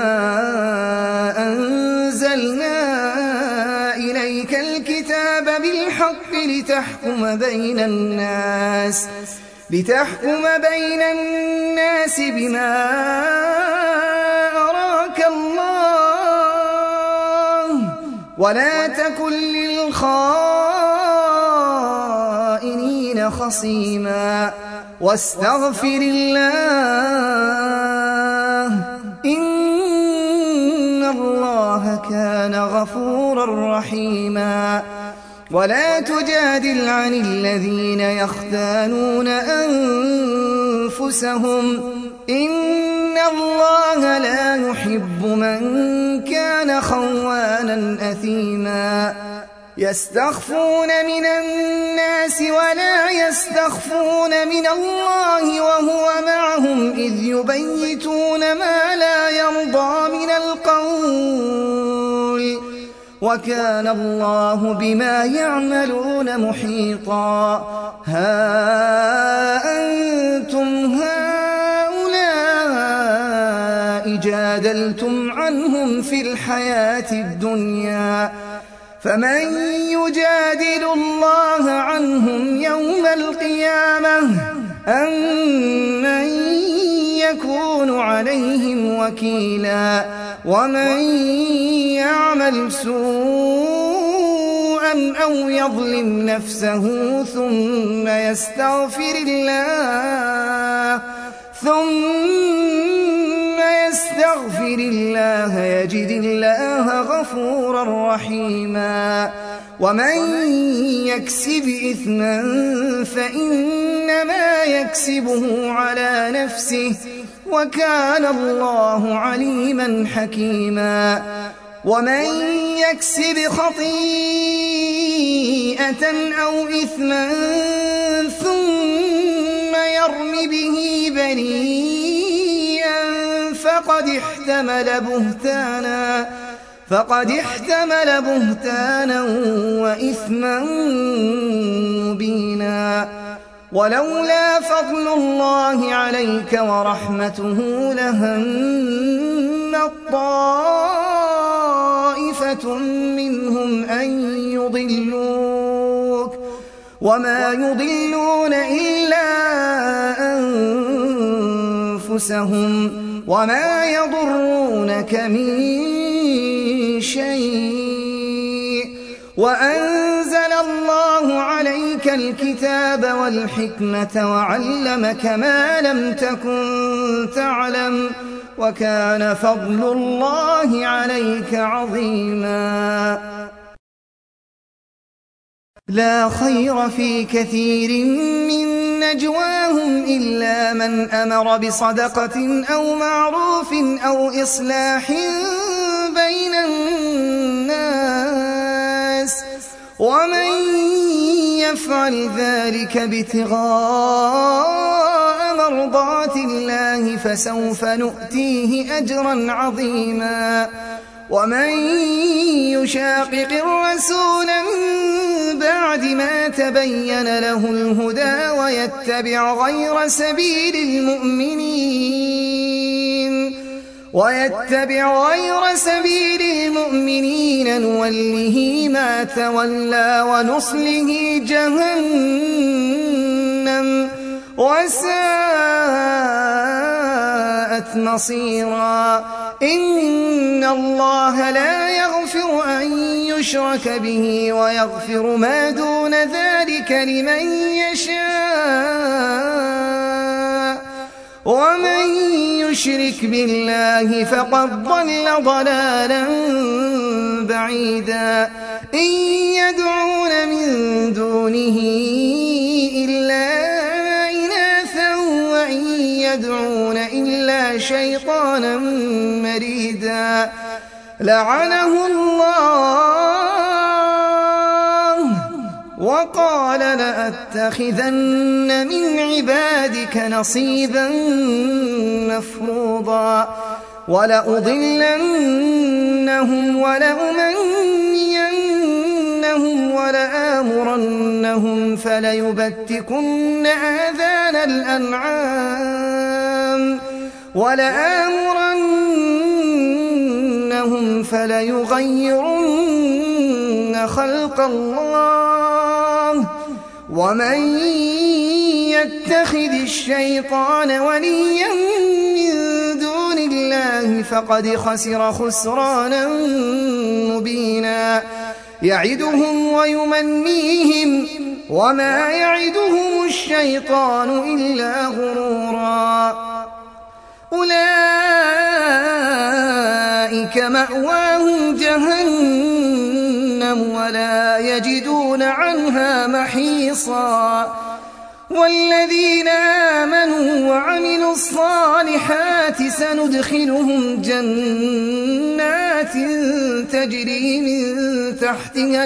Speaker 2: أنزلنا إليك الكتاب بالحق لتحكم بين الناس لتحكم بين الناس بما أراك الله، ولا تكن للخائنين خصيما، واستغفر الله، إن الله كان غفورا رحيما. ولا تجادل عن الذين يختانون أنفسهم، إن الله لا يحب من كان خوانا أثيما. يستخفون من الناس ولا يستخفون من الله وهو معهم إذ يبيتون ما لا يرضى من القول، وكان الله بما يعملون محيطا. ها أنتم هؤلاء جادلتم عنهم في الحياة الدنيا، فمن يجادل الله عنهم يوم القيامة أم من يكون عليهم وكيلا. ومن يعمل سوءا أو يظلم نفسه ثم يستغفر الله ثم يستغفر الله يجد الله غفورا رحيما. ومن يكسب إثما فإنما يكسبه على نفسه، وكان الله عليما حكيما. ومن يكسب خطيئة أو إثما ثم يرم به بريئا فقد احتمل احتمل بهتانا فقد احتمل بهتانا وإثما مبينا. ولولا فضل الله عليك ورحمته لهمت طائفة منهم أن يضلوك وما يضلون إلا أنفسهم وما يضرونك من شيء. وأنزل الله عليك الكتاب والحكمة وعلمك ما لم تكن تعلم وكان فضل الله عليك عظيما. لا خير في كثير من نجواهم إلا من أمر بصدقة أو معروف أو إصلاح بين الناس ومن يفعل ذلك ابتغاء مرضات الله فسوف نؤتيه أجرا عظيما. ومن يشاقق الرسول من بعد ما تبين له الهدى ويتبع غير سبيل المؤمنين ويتبع غير سبيل المؤمنين نوله ما تولى ونصله جهنم وساءت مصيرا. إن الله لا يغفر أن يشرك به ويغفر ما دون ذلك لمن يشاء ومن يشرك بالله فقد ضل ضلالا بعيدا. إن يدعون من دونه إلا إناثا وإن يدعون إلا شيطانا مريدا. لعنه الله وقال لأتخذن من عبادك نصيبا مفروضا. ولأضلنهم ولأمنينهم ولآمرنهم فليبتكن آذان الأنعام ولآمرنهم فليغيرن خلق الله. ومن يتخذ الشيطان وليا من دون الله فقد خسر خسرانا مبينا. يعدهم ويمنيهم وما يعدهم الشيطان إلا غرورا. أولئك مأواهم جهنم ولا يجدون عنها محيصا. والذين آمنوا وعملوا الصالحات سندخلهم جنات تجري من تحتها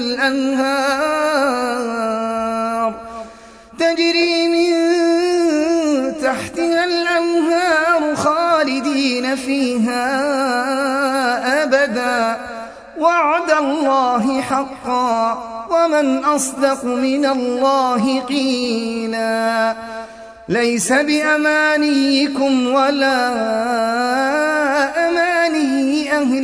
Speaker 2: الأنهار تجري من تحتها الأنهار خالدين فيها أبدا. وعد الله حقا ومن أصدق من الله قيلا. ليس بأمانيكم ولا أماني أهل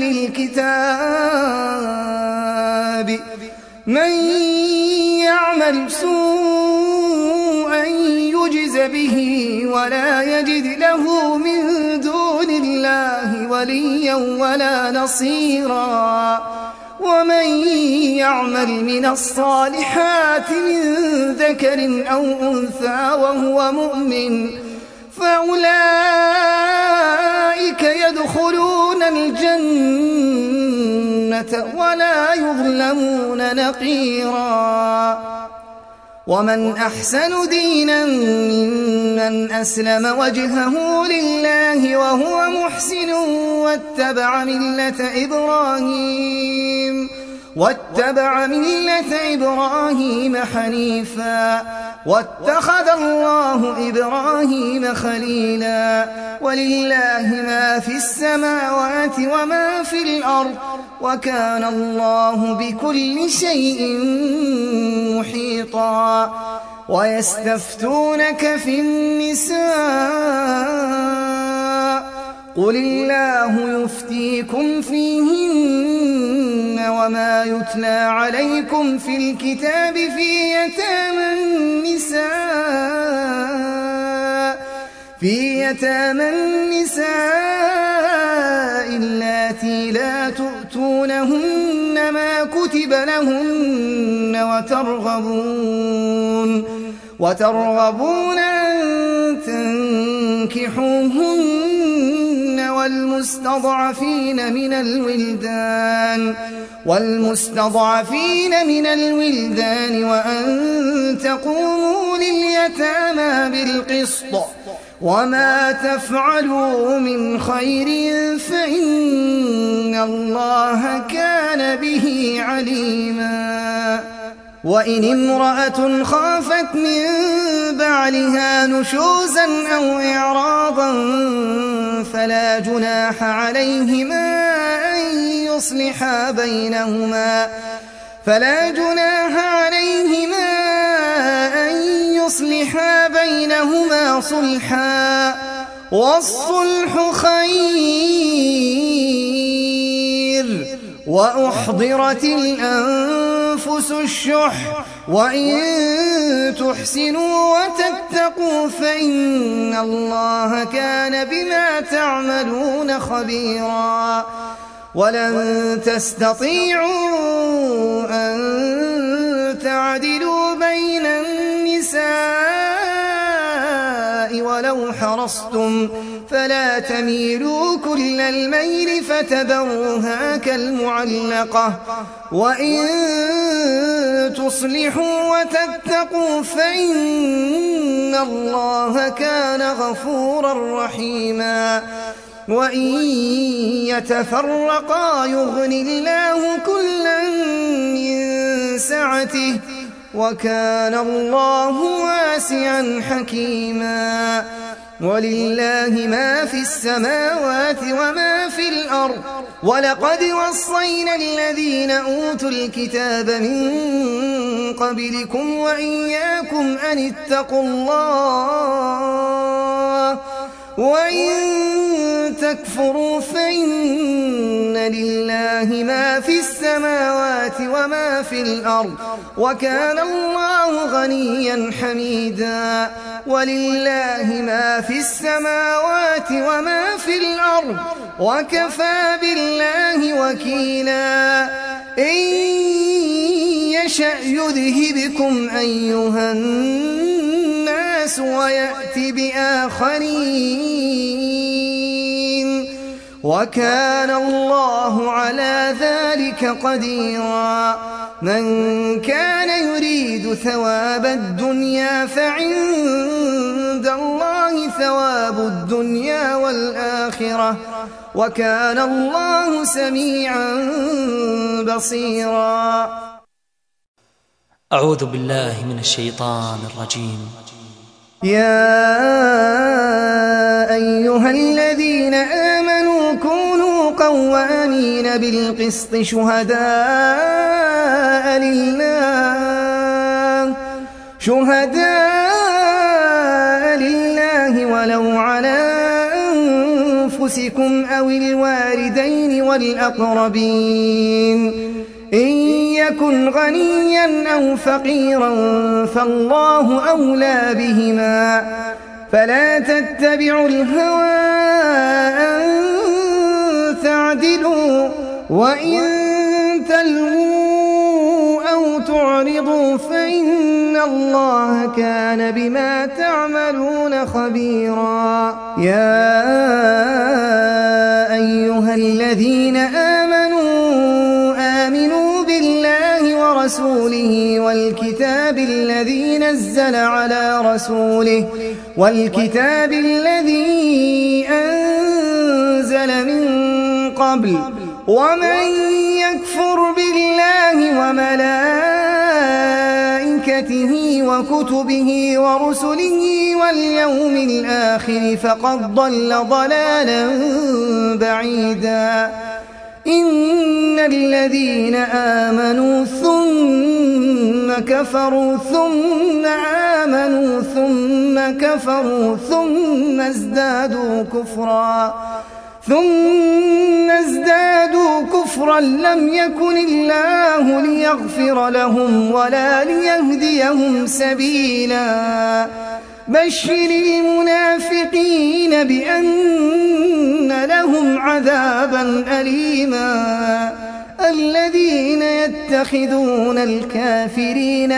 Speaker 2: الكتاب من يعمل سوءا يجز به ولا يجد له من دون الله وليا ولا نصيرا. ومن يعمل من الصالحات من ذكر أو أنثى وهو مؤمن فأولئك يدخلون الجنة ولا يظلمون نقيرا. ومن أحسن دينا ممن أسلم وجهه لله وهو محسن واتبع ملة إبراهيم واتبع ملة إبراهيم حنيفا واتخذ الله إبراهيم خليلا ولله ما في السماوات وما في الأرض وكان الله بكل شيء محيطا ويستفتونك في النساء قل الله يفتيكم فيهن وما يتلى عليكم في الكتاب في يتامى النساء في يتامى النساء اللاتي لا تؤتونهن ما كتب لهن وترغبون وترغبون أن تنكحوهن والمستضعفين من الولدان والمستضعفين من الولدان وأن تقوموا لليتامى بالقسط وما تفعلوا من خير فإن الله كان به عليما وإن امرأة خافت من بعلها نشوزا أو إعراضا فلا جناح عليهما أن يصلحا بينهما فلا جناح عليهما أن يصلحا بينهما صلحا والصلح خير وأحضرت الأنفس الشح وإن تحسنوا وتتقوا فإن الله كان بما تعملون خبيرا ولن تستطيعوا أن تعدلوا بين النساء ولو حرصتم فلا تميلوا كل الميل فتذروها كالمعلقة وإن تصلحوا وتتقوا فإن الله كان غفورا رحيما وإن يتفرقا يغن الله كلا من سعته وكان الله واسعا حكيما ولله ما في السماوات وما في الأرض ولقد وصينا الذين أوتوا الكتاب من قبلكم وإياكم أن اتقوا الله وإن تكفروا فإن لله ما في السماوات وما في الأرض وكان الله غنيا حميدا ولله ما في السماوات وما في الأرض وكفى بالله وكيلا إن يشأ يذهبكم أيها الناس ويأتي بآخرين وكان الله على ذلك قديرا من كان يريد ثواب الدنيا فعند الله ثواب الدنيا والآخرة وكان الله سميعا بصيرا.
Speaker 1: أعوذ بالله من الشيطان الرجيم.
Speaker 2: يا أيها الذين آمنوا كونوا قوامين بالقسط شهداء لله شهداء لله ولو على أنفسكم أو الوالدين والأقربين إن يكن غنيا أو فقيرا فالله أولى بهما فلا تتبعوا الهوى أن تعدلوا وإن تلووا أو تعرضوا فإن الله كان بما تعملون خبيرا. يا أيها الذين آمنوا آمنوا بالله ورسوله والكتاب الذي نزل على رسوله والكتاب الذي أنزل من قبل ومن يكفر بالله وملائكته وكتبه ورسله واليوم الآخر فقد ضل ضلالا بعيدا إن الذين آمنوا ثم كفروا ثم آمنوا ثم كفروا ثم ازدادوا كفرا ثم ازدادوا كفرا لم يكن الله ليغفر لهم ولا ليهديهم سبيلا بشر المنافقين بأن لهم عذابا أليما الذين يتخذون الكافرين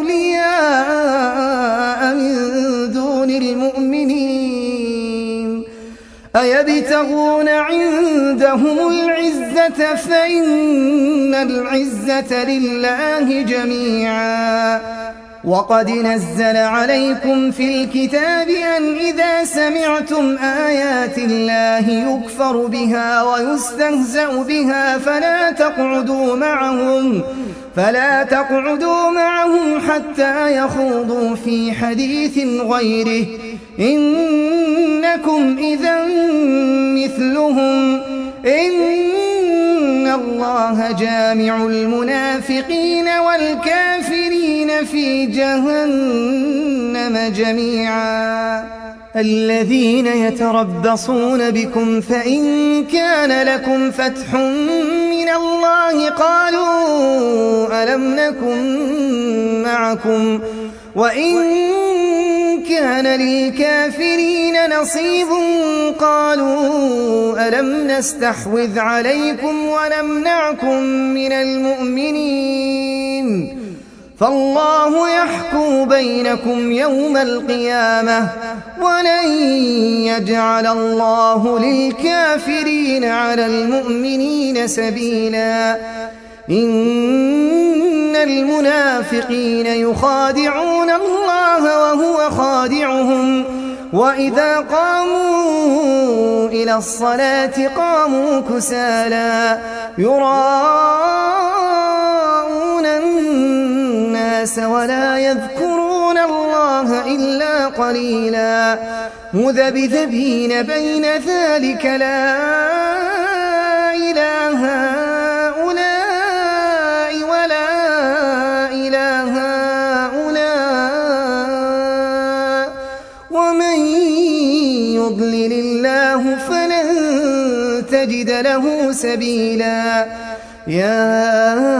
Speaker 2: أولياء من دون المؤمنين أيبتغون عندهم العزة فإن العزة لله جميعا وقد نزل عليكم في الكتاب أن إذا سمعتم آيات الله يكفر بها ويستهزأ بها فلا تقعدوا معهم فلا تقعدوا معهم حتى يخوضوا في حديث غيره إنكم إذا مثلهم إن الله جامع المنافقين والكافرين في جهنم جميعا الذين يتربصون بكم فإن كان لكم فتح من الله قالوا ألم نكن معكم وإن كان للكافرين نصيب قالوا ألم نستحوذ عليكم ونمنعكم من المؤمنين فالله يحكم بينكم يوم القيامة ولن يجعل الله للكافرين على المؤمنين سبيلا إن المنافقين يخادعون الله وهو خادعهم وإذا قاموا إلى الصلاة قاموا كسالى يراءون الناس ولا يذكرون الله إلا قليلا مذبذبين بين ذلك لا إله هؤلاء ولا إله هؤلاء ومن يضلل الله فلن تجد له سبيلا يا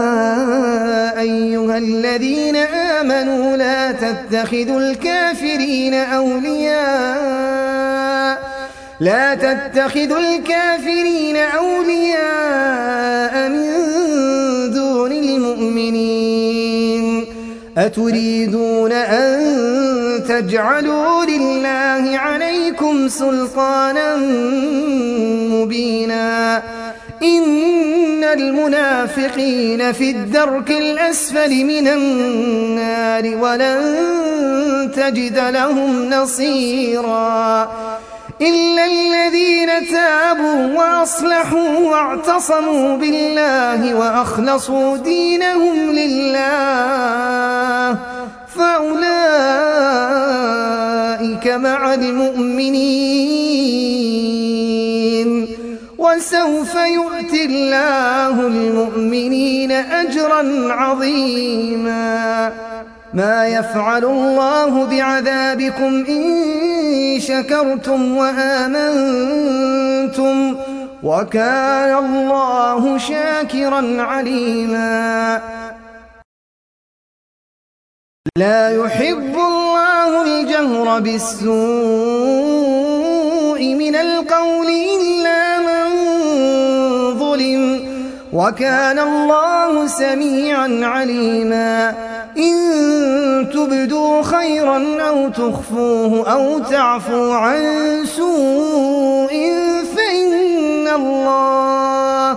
Speaker 2: أيها الذين آمنوا لا تتخذوا الكافرين أولياء لا تتخذوا الكافرين أولياء من دون المؤمنين أتريدون أن تجعلوا لله عليكم سلطانا مبينا إن المنافقين في الدرك الأسفل من النار ولن تجد لهم نصيرا إلا الذين تابوا وأصلحوا واعتصموا بالله وأخلصوا دينهم لله فأولئك مع المؤمنين وسوف يؤتي الله المؤمنين أجرا عظيما ما يفعل الله بعذابكم إن شكرتم وآمنتم وكان الله شاكرا عليما لا يحب الله الجهر بالسوء من القول إلا من ظلم وكان الله سميعا عليما إن تبدوا خيرا أو تخفوه أو تعفو عن سوء فإن الله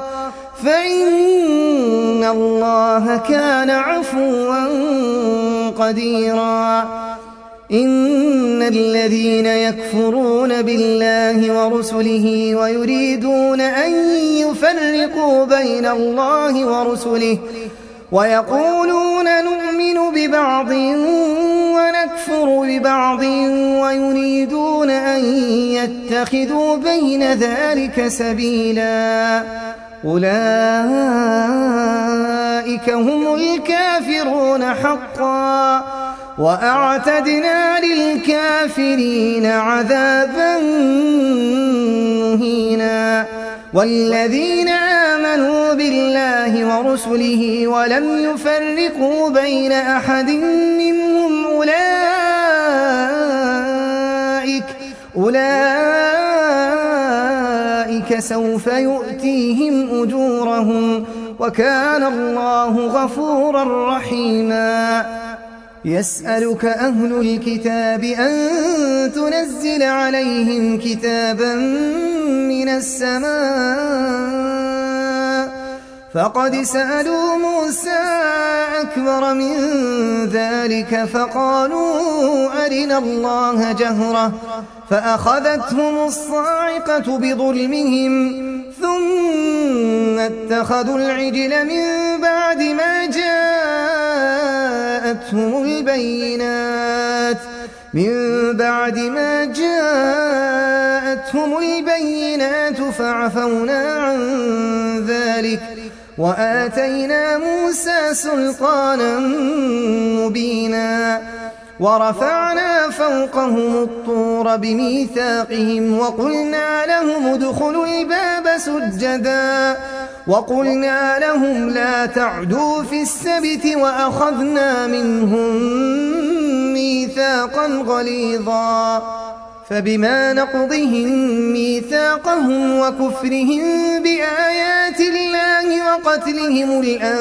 Speaker 2: فإن الله كان عفوا قديرا إن الذين يكفرون بالله ورسله ويريدون أن يفرقوا بين الله ورسله ويقولون نؤمن ببعض ونكفر ببعض ويريدون أن يتخذوا بين ذلك سبيلا أولئك هم الكافرون حقا وأعتدنا للكافرين عذابا مهينا والذين آمنوا بالله ورسله ولم يفرقوا بين أحد منهم أولئك أولئك سوف يؤتيهم أجورهم وكان الله غفورا رحيما يسألك أهل الكتاب أن تنزل عليهم كتابا من السماء فقد سألوا موسى أكبر من ذلك فقالوا أرنا الله جهرة فأخذتهم الصاعقة بظلمهم ثم اتخذوا العجل من بعد ما جاءتهم البينات من بعد ما جاءتهم البينات فعفونا عن ذلك وآتينا موسى سلطانا مبينا ورفعنا فوقهم الطور بميثاقهم وقلنا لهم ادخلوا الباب سجدا وقلنا لهم لا تعدوا في السبت وأخذنا منهم ميثاقا غليظا فبما نقضهم ميثاقهم وكفرهم بآيات الله وقتلهم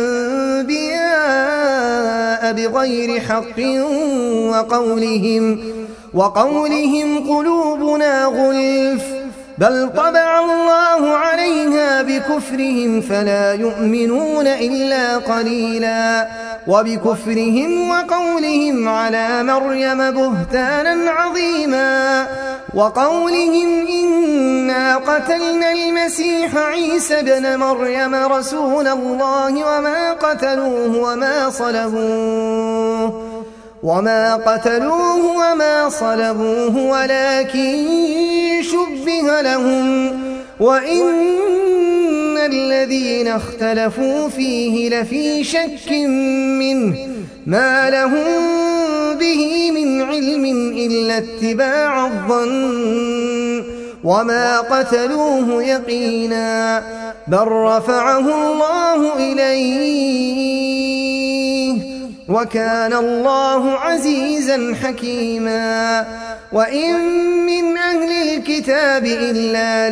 Speaker 2: الأنبياء بغير حق وقولهم, وقولهم قلوبنا غلف بل طبع الله عليها بكفرهم فلا يؤمنون إلا قليلا وبكفرهم وقولهم على مريم بهتانا عظيما وقولهم إنا قتلنا المسيح عيسى بن مريم رسول الله وما قتلوه وما صلبوه وما قتلوه وما صلبوه ولكن شبه لهم وإن الذين اختلفوا فيه لفي شك منه ما لهم به من علم إلا اتباع الظن وما قتلوه يقينا بل رفعه الله إليه وكان الله عزيزا حكيما وإن من أهل الكتاب إلا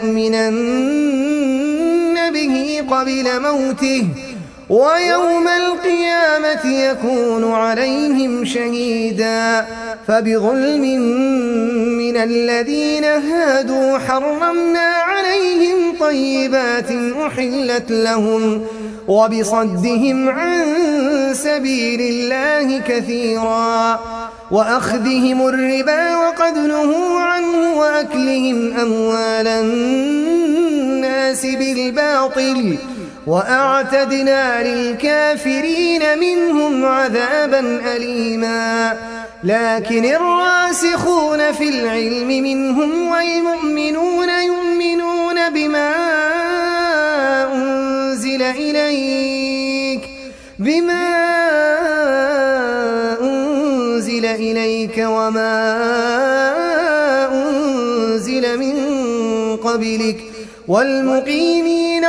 Speaker 2: ليؤمنن به قبل موته ويوم القيامة يكون عليهم شهيدا فبظلم من الذين هادوا حرمنا عليهم طيبات أحلت لهم وبصدهم عن سبيل الله كثيرا وأخذهم الربا وقد نهوا عنه وأكلهم أموال الناس بالباطل وأعتدنا للكافرين منهم عذابا أليما لكن الراسخون في العلم منهم والمؤمنون يؤمنون بما أنزل إليك بما أنزل إليك وما أنزل من قبلك والمقيمين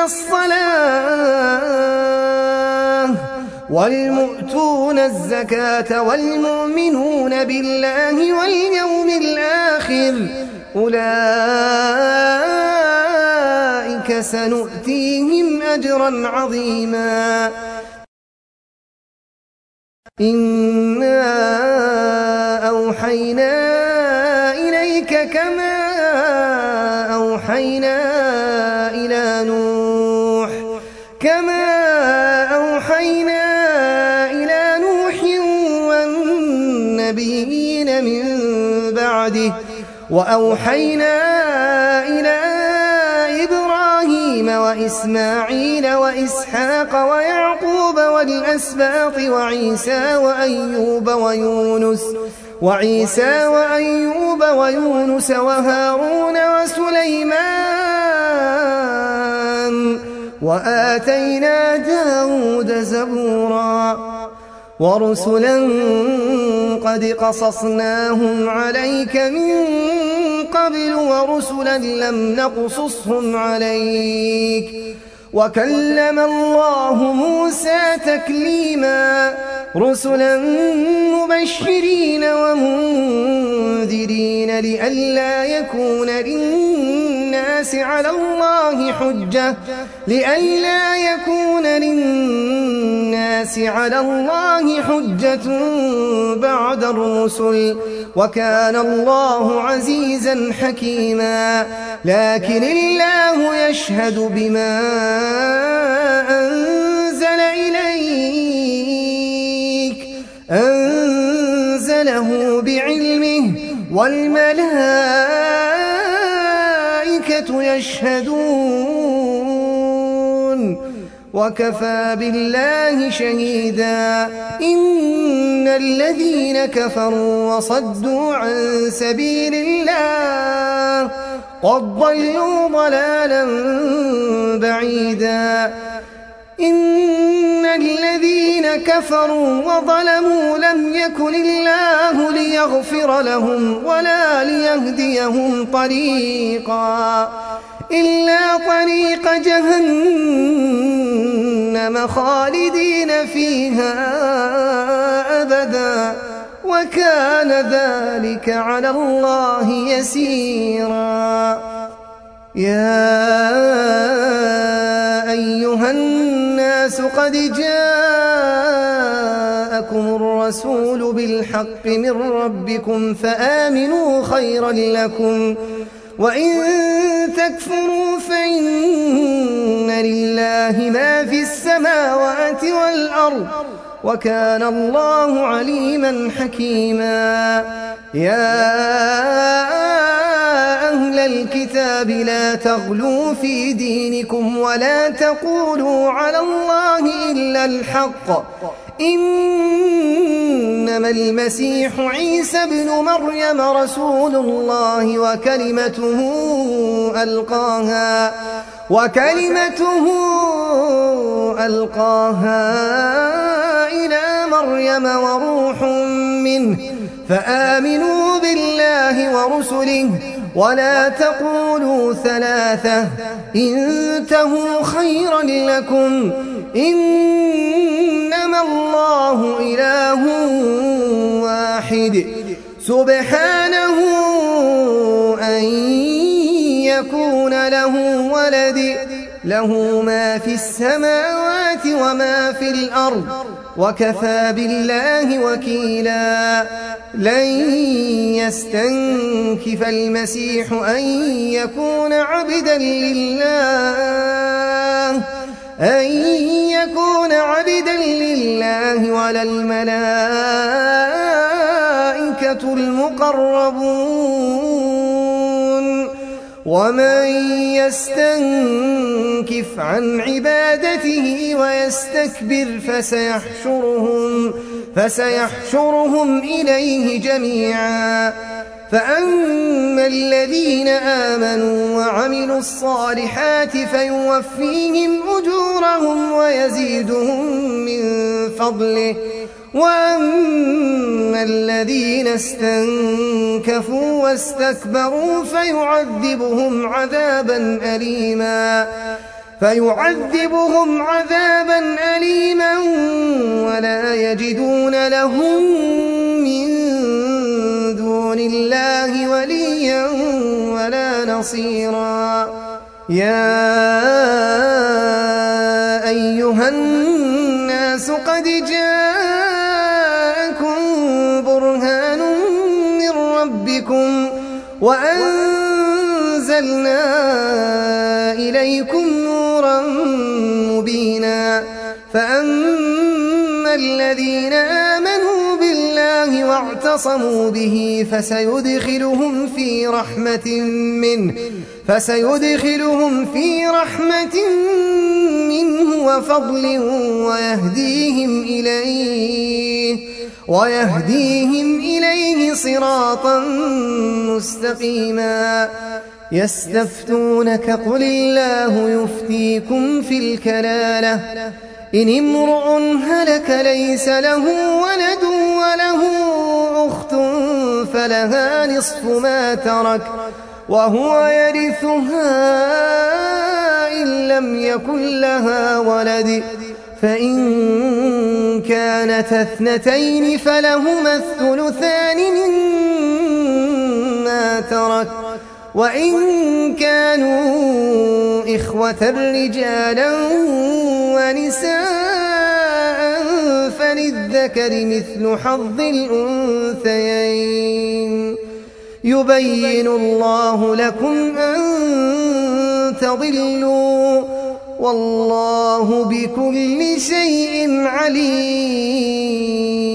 Speaker 2: الصلاة والمؤتون الزكاة والمؤمنون بالله واليوم الآخر أولئك سنؤتيهم أجرا عظيما إنا أوحينا إليك كما أوحينا إلى نوح كما أوحينا إلى نوح والنبيين من من بعده وأوحينا إلى إبراهيم وإسماعيل وإسحاق ويعقوب والأسباط وعيسى وأيوب ويونس وعيسى وأيوب ويونس وهارون وسليمان وآتينا داود زبورا ورسلا قد قصصناهم عليك من قبل ورسلا لم نقصصهم عليك وكلم الله موسى تكليما رسلا مبشرين ومنذرين لئلا يكون للناس على الله حجة لئلا يكون للناس على الله حجة بعد الرسل وكان الله عزيزا حكيما لكن الله يشهد بما أنزل إليك أنزله بعلمه والملائكة يشهدون وكفى بالله شهيدا إن الذين كفروا وصدوا عن سبيل الله قد ضلوا ضلالا بعيدا إن الذين كفروا وظلموا لم يكن الله ليغفر لهم ولا ليهديهم طريقا إلا طريق جهنم خالدين فيها أبدا وكان ذلك على الله يسيرا يا أيها الناس قد جاءكم الرسول بالحق من ربكم فآمنوا خيرا لكم وإن تكفروا فإن لله ما في السماوات والأرض وكان الله عليما حكيما يا أهل الكتاب لا تغلوا في دينكم ولا تقولوا على الله إلا الحق إنما المسيح عيسى ابن مريم رسول الله وكلمته ألقاها وكلمته ألقاها إلى مريم وروح منه فآمنوا بالله ورسله ولا تقولوا ثلاثة انتهوا خيرا لكم إنما الله إله واحد سبحانه أن يكون له ولد له ما في السماوات وما في الأرض وكفى بالله وكيلا لن يستنكف المسيح أن يكون عبدا لله أن يكون عبدا لله ولا الملائكة المقربون ومن يستنكف عن عبادته ويستكبر فسيحشرهم فسيحشرهم إليه جميعا فأما الذين آمنوا وعملوا الصالحات فيوفيهم أجورهم ويزيدهم من فضله وأما الذين استنكفوا واستكبروا فيعذبهم عذابا أليما فيعذبهم عذابا أليما ولا يجدون لهم من دون الله وليا ولا نصيرا يا أيها الناس قد جاءكم برهان من ربكم وأنزلنا إليكم نورا مبينا فأما الذين آمنوا بالله الله واعتصموا به فسيدخلهم في رحمة منه فسيدخلهم في رحمة منه وفضل ويهديهم إليه ويهديهم إليه صراطا مستقيما. يستفتونك قل الله يفتيكم في الكلالة إن امرؤ هلك ليس له ولد وله أخت فلها نصف ما ترك وهو يرثها إن لم يكن لها ولد فإن كانت اثنتين فلهما الثلثان مما ترك وإن كانوا إخوة رجالا ونساء فللذكر مثل حظ الأنثيين. يبين الله لكم أن تضلوا والله بكل شيء عليم.